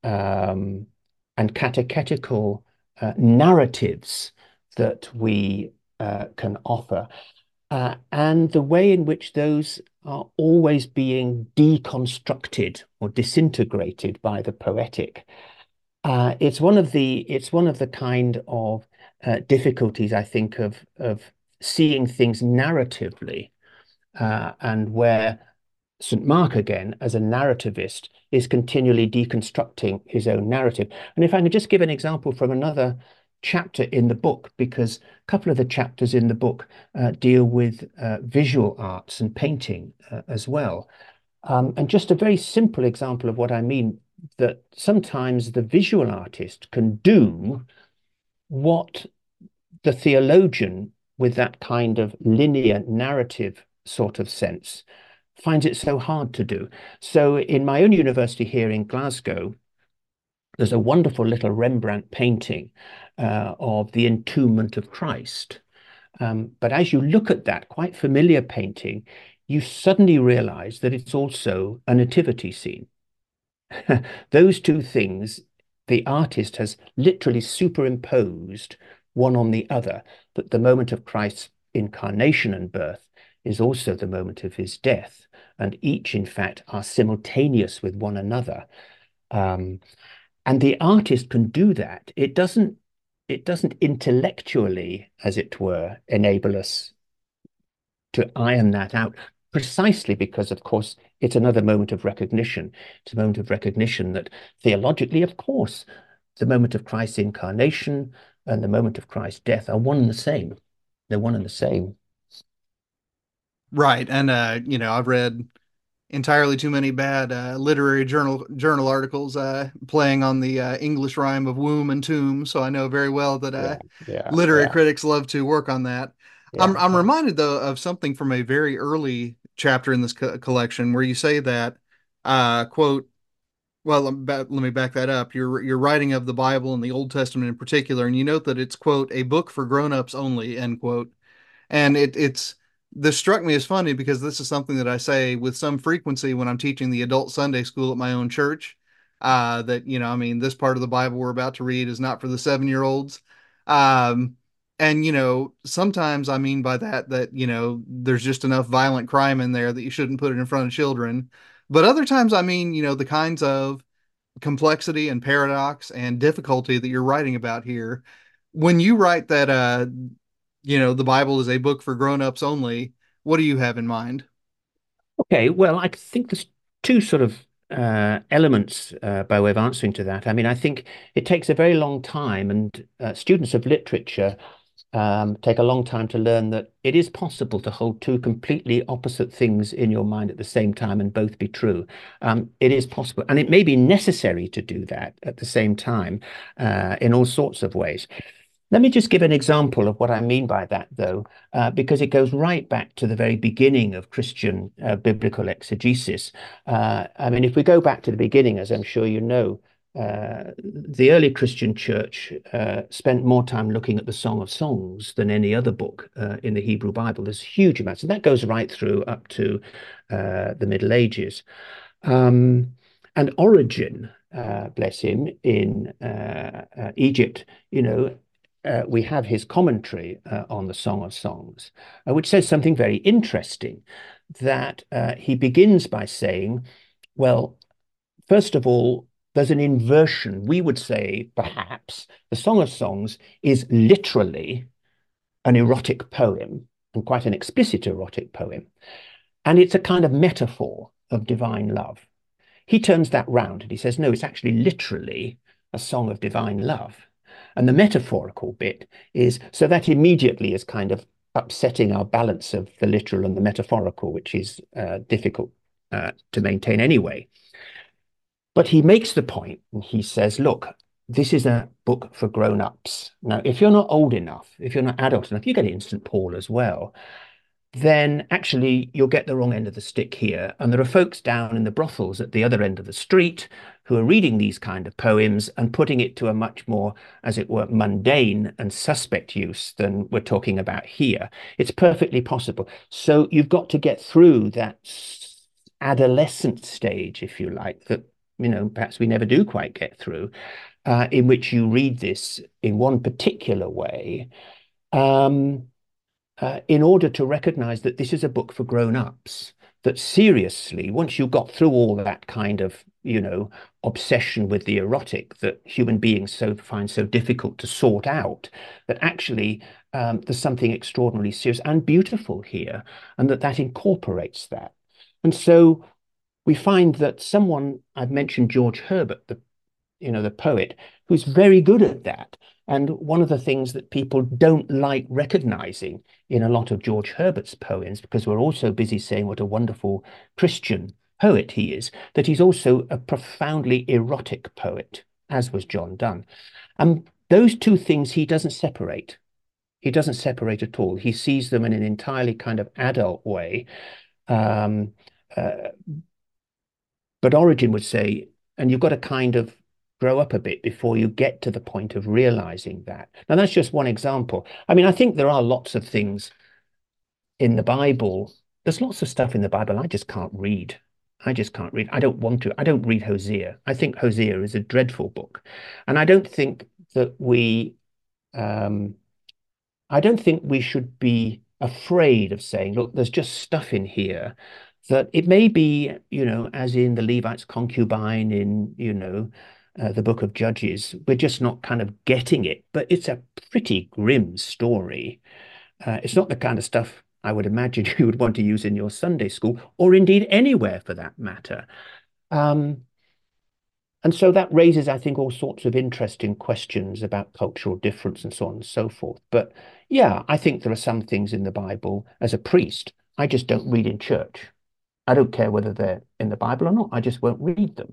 Speaker 3: um, and catechetical uh, narratives that we uh, can offer, uh, and the way in which those are always being deconstructed or disintegrated by the poetic. Uh, it's one of the it's one of the kind of uh, difficulties, I think, of of seeing things narratively, uh, and where Saint Mark, again, as a narrativist, is continually deconstructing his own narrative. And if I can just give an example from another chapter in the book, because a couple of the chapters in the book uh, deal with uh, visual arts and painting uh, as well. Um, and just a very simple example of what I mean, that sometimes the visual artist can do what the theologian, with that kind of linear narrative sort of sense, finds it so hard to do. So in my own university here in Glasgow, there's a wonderful little Rembrandt painting uh, of the entombment of Christ. Um, but as you look at that quite familiar painting, you suddenly realize that it's also a nativity scene. Those two things, the artist has literally superimposed one on the other, that the moment of Christ's incarnation and birth is also the moment of his death, and each, in fact, are simultaneous with one another. Um, and the artist can do that. It doesn't, it doesn't intellectually, as it were, enable us to iron that out, precisely because, of course, it's another moment of recognition. It's a moment of recognition that theologically, of course, the moment of Christ's incarnation and the moment of Christ's death are one and the same. They're one and the same.
Speaker 2: Right. And, uh, you know, I've read entirely too many bad uh, literary journal journal articles uh, playing on the uh, English rhyme of womb and tomb. So I know very well that uh,
Speaker 3: Yeah, yeah,
Speaker 2: literary
Speaker 3: yeah,
Speaker 2: critics love to work on that. I'm
Speaker 3: yeah,
Speaker 2: I'm
Speaker 3: yeah.
Speaker 2: reminded though of something from a very early chapter in this co collection where you say that uh, quote. Well, let me let me back that up. You're you're writing of the Bible and the Old Testament in particular, and you note that it's quote a book for grown-ups only, end quote. And it it's this struck me as funny because this is something that I say with some frequency when I'm teaching the adult Sunday school at my own church. Uh, that, you know, I mean, this part of the Bible we're about to read is not for the seven year olds. Um, and, you know, sometimes I mean by that, that, you know, there's just enough violent crime in there that you shouldn't put it in front of children. But other times I mean, you know, the kinds of complexity and paradox and difficulty that you're writing about here. When you write that, uh, you know, the Bible is a book for grown-ups only, what do you have in mind?
Speaker 3: Okay, well, I think there's two sort of uh, elements uh, by way of answering to that. I mean, I think it takes a very long time, and uh, students of literature um, take a long time to learn that it is possible to hold two completely opposite things in your mind at the same time and both be true. Um, it is possible, and it may be necessary to do that at the same time uh, in all sorts of ways. Let me just give an example of what I mean by that, though, uh, because it goes right back to the very beginning of Christian uh, biblical exegesis. Uh, I mean, if we go back to the beginning, as I'm sure you know, uh, the early Christian church uh, spent more time looking at the Song of Songs than any other book uh, in the Hebrew Bible. There's huge amounts, and that goes right through up to uh, the Middle Ages. Um, and Origen, uh, bless him, in uh, uh, Egypt, you know, uh, we have his commentary uh, on the Song of Songs, uh, which says something very interesting, that uh, he begins by saying, well, first of all, there's an inversion. We would say, perhaps, the Song of Songs is literally an erotic poem, and quite an explicit erotic poem. And it's a kind of metaphor of divine love. He turns that round and he says, no, it's actually literally a song of divine love. And the metaphorical bit is, so that immediately is kind of upsetting our balance of the literal and the metaphorical, which is uh, difficult uh, to maintain anyway. But he makes the point and he says, look, this is a book for grown-ups. Now, if you're not old enough, if you're not adult enough, you get Instant Paul as well, then actually you'll get the wrong end of the stick here. And there are folks down in the brothels at the other end of the street who are reading these kind of poems and putting it to a much more, as it were, mundane and suspect use than we're talking about here. It's perfectly possible. So you've got to get through that adolescent stage, if you like, that, you know, perhaps we never do quite get through, uh, in which you read this in one particular way. Um, Uh, in order to recognize that this is a book for grown-ups, that seriously, once you got through all that kind of, you know, obsession with the erotic that human beings so find so difficult to sort out, that actually um, there's something extraordinarily serious and beautiful here, and that that incorporates that. And so we find that someone, I've mentioned George Herbert, the you know, the poet, who's very good at that. And one of the things that people don't like recognizing in a lot of George Herbert's poems, because we're also busy saying what a wonderful Christian poet he is, that he's also a profoundly erotic poet, as was John Donne. And those two things he doesn't separate. He doesn't separate at all. He sees them in an entirely kind of adult way. Um, uh, but Origen would say, and you've got to kind of grow up a bit before you get to the point of realizing that. Now, that's just one example. I mean, I think there are lots of things in the Bible. There's lots of stuff in the Bible I just can't read. I just can't read. I don't want to. I don't read Hosea. I think Hosea is a dreadful book. And I don't think that we, um, I don't think we should be afraid of saying, look, there's just stuff in here that it may be, you know, as in the Levite's concubine in, you know, Uh, the book of Judges, we're just not kind of getting it, but it's a pretty grim story. Uh, it's not the kind of stuff I would imagine you would want to use in your Sunday school, or indeed anywhere for that matter. Um, and so that raises, I think, all sorts of interesting questions about cultural difference and so on and so forth. But yeah, I think there are some things in the Bible, as a priest, I just don't read in church. I don't care whether they're in the Bible or not. I just won't read them.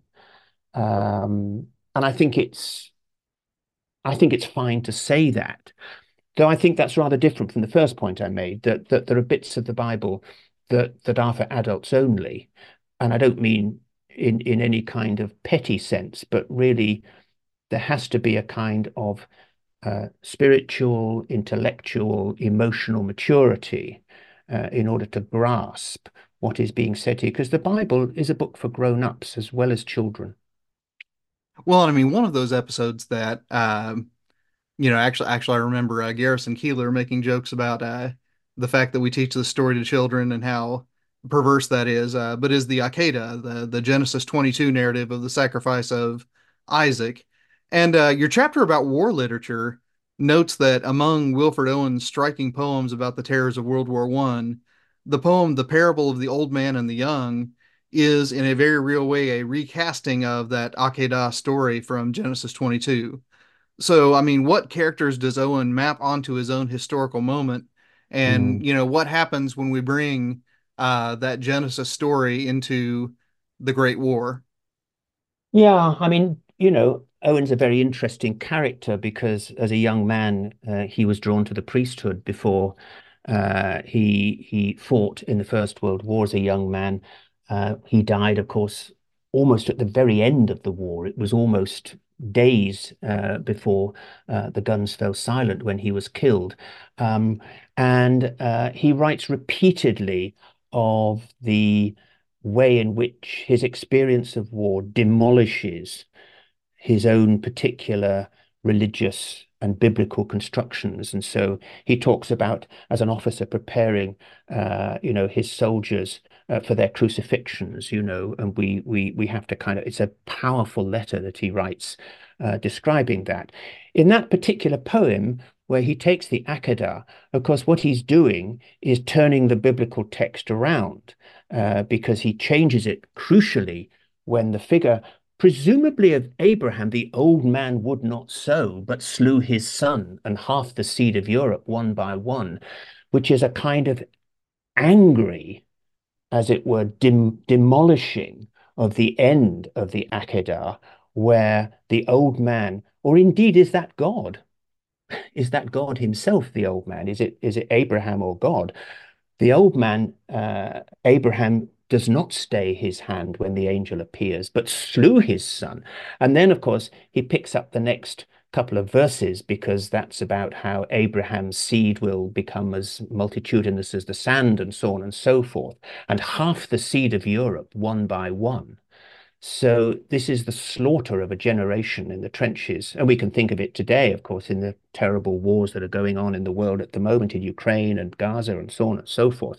Speaker 3: Um, and I think it's, I think it's fine to say that, though I think that's rather different from the first point I made, that that there are bits of the Bible that that are for adults only, and I don't mean in in any kind of petty sense, but really there has to be a kind of uh, spiritual, intellectual, emotional maturity uh, in order to grasp what is being said here, because the Bible is a book for grown-ups as well as children.
Speaker 2: Well, I mean, one of those episodes that, um, you know, actually, actually, I remember uh, Garrison Keillor making jokes about uh, the fact that we teach the story to children and how perverse that is. Uh, but is the Akedah, the the Genesis twenty-two narrative of the sacrifice of Isaac, and uh, your chapter about war literature notes that among Wilfred Owen's striking poems about the terrors of World War One, the poem "The Parable of the Old Man and the Young" is in a very real way a recasting of that Akedah story from Genesis twenty-two. So, I mean, what characters does Owen map onto his own historical moment?
Speaker 3: Mm.
Speaker 2: And, you know, what happens when we bring uh, that Genesis story into the Great War?
Speaker 3: Yeah, I mean, you know, Owen's a very interesting character because as a young man, uh, he was drawn to the priesthood before uh, he he fought in the First World War as a young man. Uh, he died, of course, almost at the very end of the war. It was almost days uh, before uh, the guns fell silent when he was killed. Um, and uh, he writes repeatedly of the way in which his experience of war demolishes his own particular religious and biblical constructions. And so he talks about, as an officer, preparing, uh, you know, his soldiers uh, for their crucifixions, you know, and we we we have to kind of, it's a powerful letter that he writes uh, describing that. In that particular poem, where he takes the Akedah, of course, what he's doing is turning the biblical text around uh, because he changes it crucially when the figure, presumably of Abraham, the old man would not sow, but slew his son and half the seed of Europe one by one, which is a kind of angry, as it were, dem demolishing of the end of the Akedah, where the old man, or indeed is that God? Is that God himself, the old man? Is it is it Abraham or God? The old man, uh, Abraham, does not stay his hand when the angel appears, but slew his son. And then, of course, he picks up the next couple of verses because that's about how Abraham's seed will become as multitudinous as the sand and so on and so forth, and half the seed of Europe one by one. So this is the slaughter of a generation in the trenches. And we can think of it today, of course, in the terrible wars that are going on in the world at the moment in Ukraine and Gaza and so on and so forth.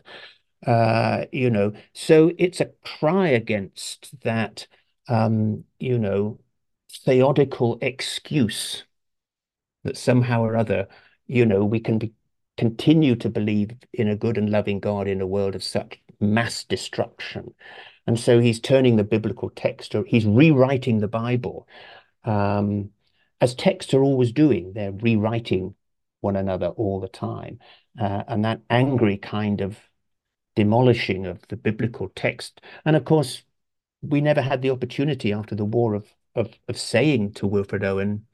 Speaker 3: Uh, you know, so it's a cry against that, um, you know, theodical excuse that somehow or other, you know, we can be, continue to believe in a good and loving God in a world of such mass destruction. And so he's turning the biblical text, or he's rewriting the Bible, um, as texts are always doing. They're rewriting one another all the time. Uh, and that angry kind of demolishing of the biblical text. And of course, we never had the opportunity after the war of, of, of saying to Wilfred Owen,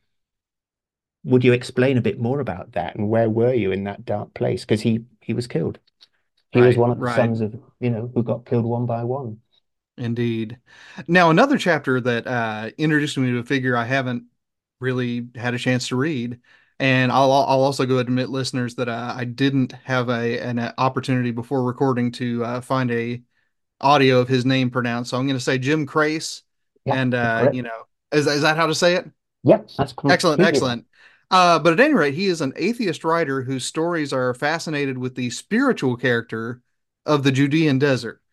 Speaker 3: would you explain a bit more about that? And where were you in that dark place? Because he, he was killed. He
Speaker 2: right,
Speaker 3: was one of the
Speaker 2: right.
Speaker 3: sons of, you know, who got killed one by one.
Speaker 2: Indeed. Now, another chapter that uh, introduced me to a figure I haven't really had a chance to read, and I'll I'll also go ahead and admit, listeners, that uh, I didn't have a an opportunity before recording to uh, find a audio of his name pronounced. So I'm going to say Jim Crace,
Speaker 3: Yeah,
Speaker 2: and uh,
Speaker 3: correct.
Speaker 2: you know, is is that how to say it?
Speaker 3: Yep, that's
Speaker 2: Excellent,
Speaker 3: completely right.
Speaker 2: excellent. Uh, but at any rate, he is an atheist writer whose stories are fascinated with the spiritual character of the Judean desert.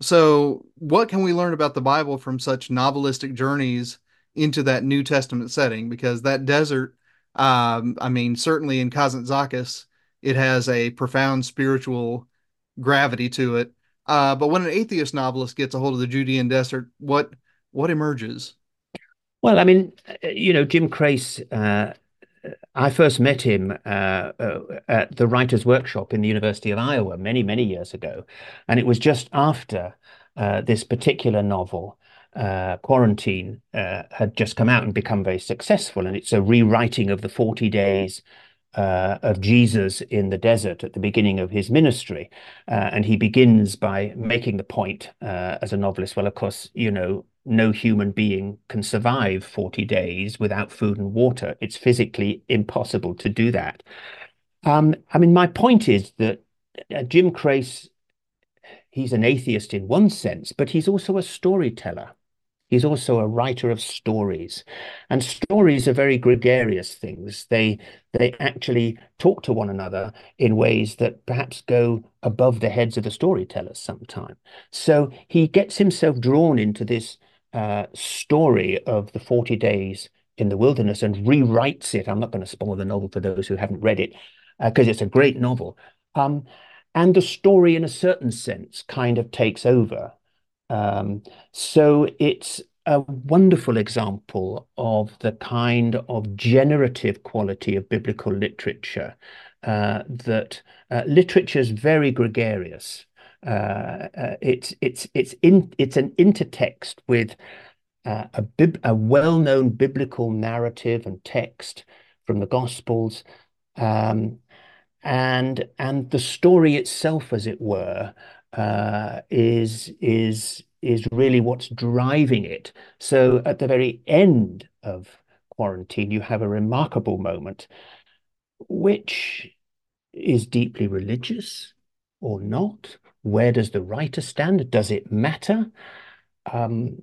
Speaker 2: So, what can we learn about the Bible from such novelistic journeys into that New Testament setting? Because that desert, um, I mean, certainly in Kazantzakis, it has a profound spiritual gravity to it. Uh, but when an atheist novelist gets a hold of the Judean desert, what what emerges?
Speaker 3: Well, I mean, uh, you know, Jim Crace, uh, I first met him uh, uh, at the Writers' Workshop in the University of Iowa many, many years ago. And it was just after uh, this particular novel, uh, Quarantine, uh, had just come out and become very successful. And it's a rewriting of the forty days uh, of Jesus in the desert at the beginning of his ministry. Uh, and he begins by making the point uh, as a novelist, well, of course, you know, no human being can survive forty days without food and water. It's physically impossible to do that. Um, I mean, my point is that uh, Jim Crace, he's an atheist in one sense, but he's also a storyteller. He's also a writer of stories, and stories are very gregarious things. They they actually talk to one another in ways that perhaps go above the heads of the storytellers sometimes. So he gets himself drawn into this uh, story of the forty days in the wilderness and rewrites it. I'm not going to spoil the novel for those who haven't read it, because uh, it's a great novel. Um, and the story, in a certain sense, kind of takes over. Um, so it's a wonderful example of the kind of generative quality of biblical literature, uh, that uh, literature is very gregarious. Uh, uh, it's it's it's in it's an intertext with uh, a bib a well-known biblical narrative and text from the Gospels, um, and and the story itself, as it were, uh, is is is really what's driving it. So at the very end of Quarantine, you have a remarkable moment, which is deeply religious or not. Where does the writer stand? Does it matter? Um,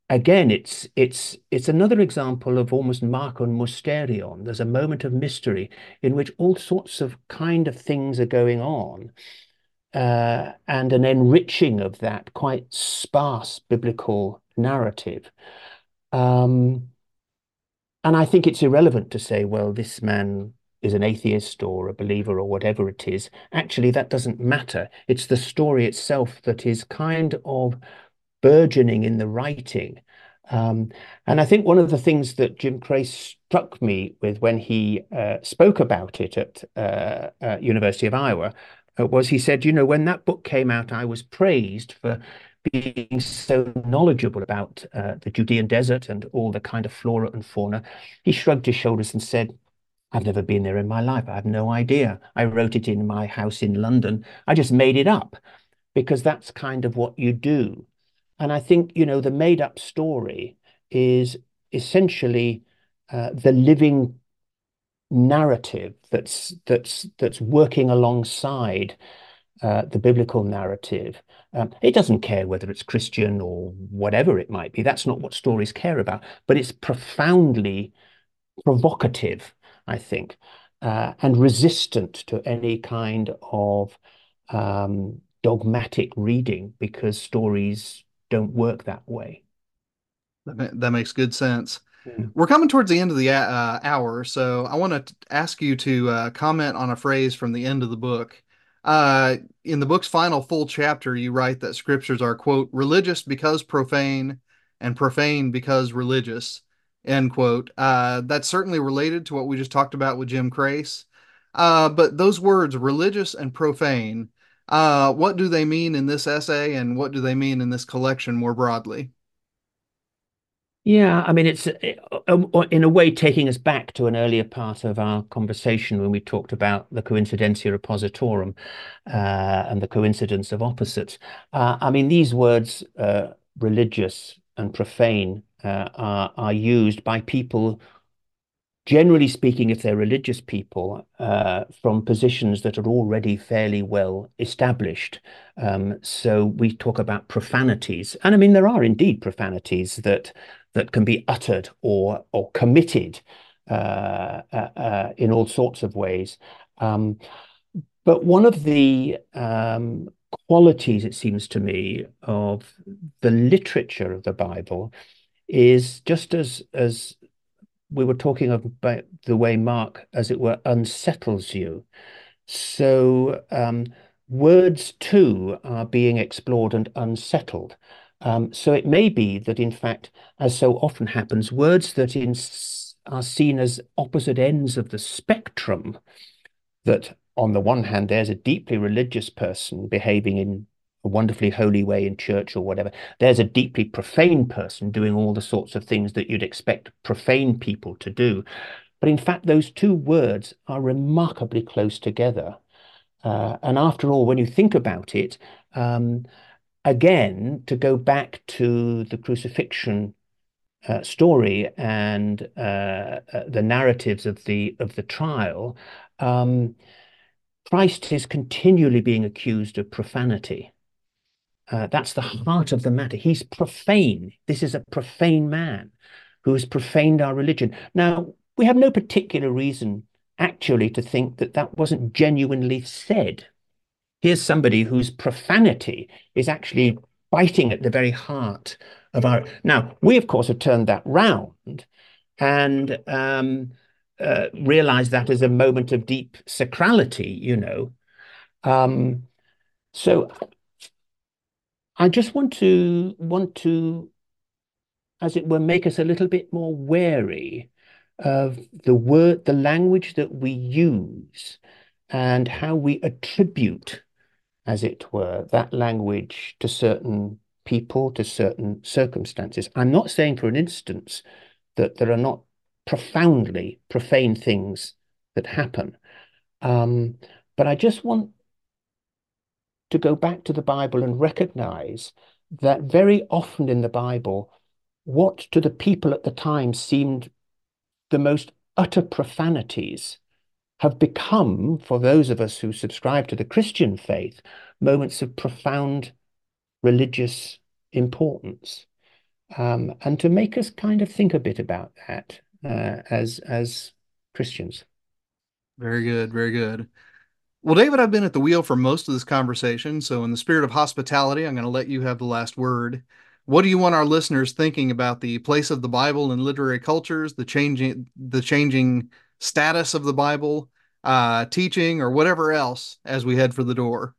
Speaker 3: again, it's it's it's another example of almost Marcon Mysterion. There's a moment of mystery in which all sorts of kind of things are going on, uh, and an enriching of that quite sparse biblical narrative. Um, and I think it's irrelevant to say, well, this man is an atheist or a believer or whatever it is. Actually, that doesn't matter. It's the story itself that is kind of burgeoning in the writing. Um, and I think one of the things that Jim Crace struck me with when he uh, spoke about it at uh, uh, University of Iowa uh, was he said, you know, when that book came out, I was praised for being so knowledgeable about uh, the Judean desert and all the kind of flora and fauna. He shrugged his shoulders and said, I've never been there in my life. I have no idea. I wrote it in my house in London. I just made it up because that's kind of what you do. And I think, you know, the made up story is essentially uh, the living narrative that's that's that's working alongside uh, the biblical narrative. Um, it doesn't care whether it's Christian or whatever it might be. That's not what stories care about, but it's profoundly provocative, I think, uh, and resistant to any kind of um, dogmatic reading because stories don't work that way.
Speaker 2: That, that makes good sense.
Speaker 3: Mm.
Speaker 2: We're coming towards the end of the uh, hour, so I want to ask you to uh, comment on a phrase from the end of the book. Uh, in the book's final full chapter, you write that scriptures are, quote, religious because profane and profane because religious, end quote. Uh, that's certainly related to what we just talked about with Jim Crace. Uh, but those words, religious and profane, uh, what do they mean in this essay and what do they mean in this collection more broadly?
Speaker 3: Yeah, I mean, it's uh, in a way taking us back to an earlier part of our conversation when we talked about the coincidentia oppositorum uh, and the coincidence of opposites. Uh, I mean, these words, uh, religious and profane, uh, are, are used by people, generally speaking, if they're religious people, uh, from positions that are already fairly well established. Um, so we talk about profanities, and I mean there are indeed profanities that that can be uttered or or committed uh, uh, uh, in all sorts of ways. Um, but one of the um, qualities, it seems to me, of the literature of the Bible is just as as we were talking about the way Mark, as it were, unsettles you. So um, words too are being explored and unsettled. Um, so it may be that, in fact, as so often happens, words that in, are seen as opposite ends of the spectrum, that on the one hand, there's a deeply religious person behaving in a wonderfully holy way in church or whatever. There's a deeply profane person doing all the sorts of things that you'd expect profane people to do. But in fact, those two words are remarkably close together. Uh, and after all, when you think about it, um, again, to go back to the crucifixion uh, story and uh, uh, the narratives of the of the trial, um, Christ is continually being accused of profanity. Uh, that's the heart of the matter. He's profane. This is a profane man who has profaned our religion. Now, we have no particular reason actually to think that that wasn't genuinely said. Here's somebody whose profanity is actually biting at the very heart of our. Now, we, of course, have turned that round and um, uh, realized that as a moment of deep sacrality, you know. Um, so I just want to want to, as it were, make us a little bit more wary of the word, the language that we use, and how we attribute, as it were, that language to certain people, to certain circumstances. I'm not saying for an instance that there are not profoundly profane things that happen. Um, but I just want to go back to the Bible and recognize that very often in the Bible, what to the people at the time seemed the most utter profanities have become, for those of us who subscribe to the Christian faith, moments of profound religious importance. um, and to make us kind of think a bit about that uh, as as Christians.
Speaker 2: Very good, very good. Well, David, I've been at the wheel for most of this conversation, so in the spirit of hospitality, I'm going to let you have the last word. What do you want our listeners thinking about the place of the Bible in literary cultures, the changing the changing status of the Bible, uh, teaching, or whatever else as we head for the door?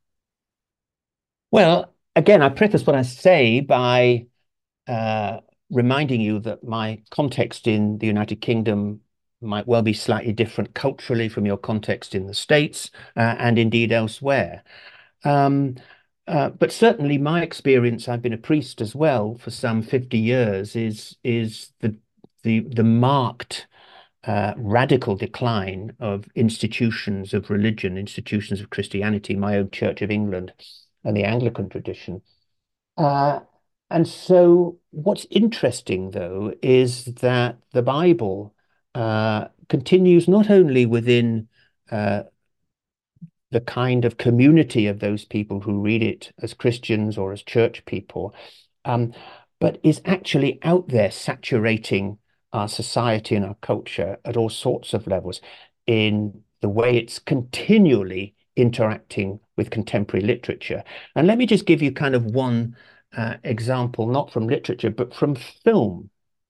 Speaker 3: Well, again, I preface what I say by uh, reminding you that my context in the United Kingdom might well be slightly different culturally from your context in the States uh, and indeed elsewhere. Um, uh, but certainly my experience, I've been a priest as well for some fifty years, is is the the the marked uh, radical decline of institutions of religion, institutions of Christianity, my own Church of England and the Anglican tradition. Uh, and so, what's interesting, though, is that the Bible uh, continues not only within uh, the kind of community of those people who read it as Christians or as church people, um, but is actually out there saturating our society and our culture at all sorts of levels in the way it's continually interacting with contemporary literature. And let me just give you kind of one uh, example, not from literature, but from film.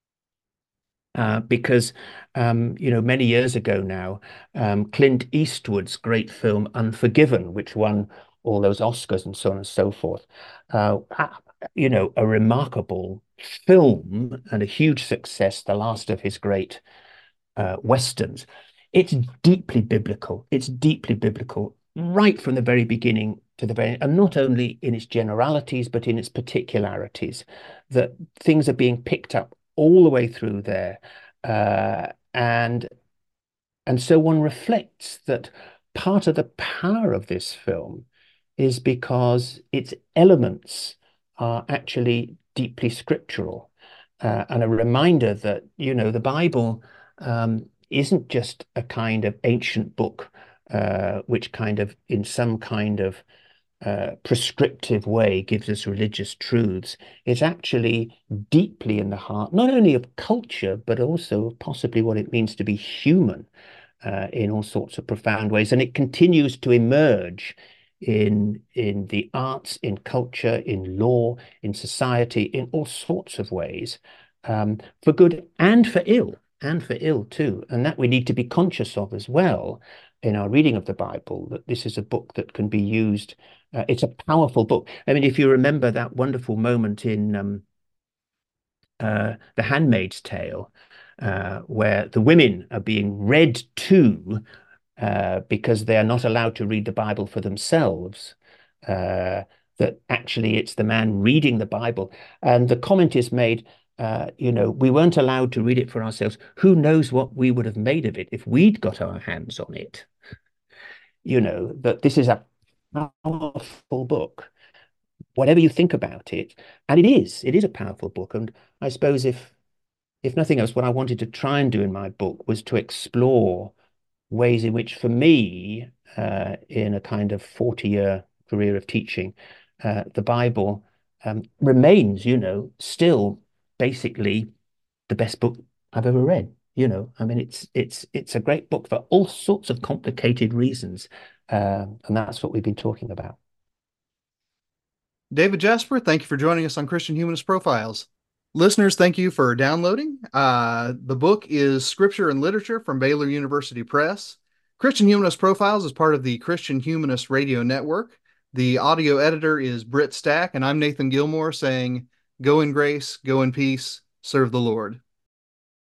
Speaker 3: Uh, because, um, you know, many years ago now, um, Clint Eastwood's great film Unforgiven, which won all those Oscars and so on and so forth, uh, you know, a remarkable film and a huge success, the last of his great uh, Westerns. It's deeply biblical. It's deeply biblical right from the very beginning to the very, and not only in its generalities, but in its particularities, that things are being picked up all the way through there. Uh, and and so one reflects that part of the power of this film is because its elements are actually deeply scriptural, uh, and a reminder that, you know, the Bible um, isn't just a kind of ancient book, uh, which kind of, in some kind of uh, prescriptive way, gives us religious truths. It's actually deeply in the heart, not only of culture, but also possibly what it means to be human uh, in all sorts of profound ways. And it continues to emerge in in the arts, in culture, in law, in society, in all sorts of ways, um, for good and for ill, and for ill too. And that we need to be conscious of as well in our reading of the Bible, that this is a book that can be used. Uh, it's a powerful book. I mean, if you remember that wonderful moment in um, uh, The Handmaid's Tale, uh, where the women are being read to uh, because they are not allowed to read the Bible for themselves, uh, that actually it's the man reading the Bible. And the comment is made, uh, you know, we weren't allowed to read it for ourselves. Who knows what we would have made of it if we'd got our hands on it? You know, that this is a powerful book, whatever you think about it. And it is, it is a powerful book. And I suppose if if nothing else, what I wanted to try and do in my book was to explore ways in which, for me, uh, in a kind of forty-year career of teaching, uh, the Bible um, remains, you know, still basically the best book I've ever read. You know, I mean, it's it's it's a great book for all sorts of complicated reasons, uh, and that's what we've been talking about.
Speaker 2: David Jasper, thank you for joining us on Christian Humanist Profiles. Listeners, thank you for downloading. Uh, the book is Scripture and Literature from Baylor University Press. Christian Humanist Profiles is part of the Christian Humanist Radio Network. The audio editor is Britt Stack, and I'm Nathan Gilmore saying, go in grace, go in peace, serve the Lord.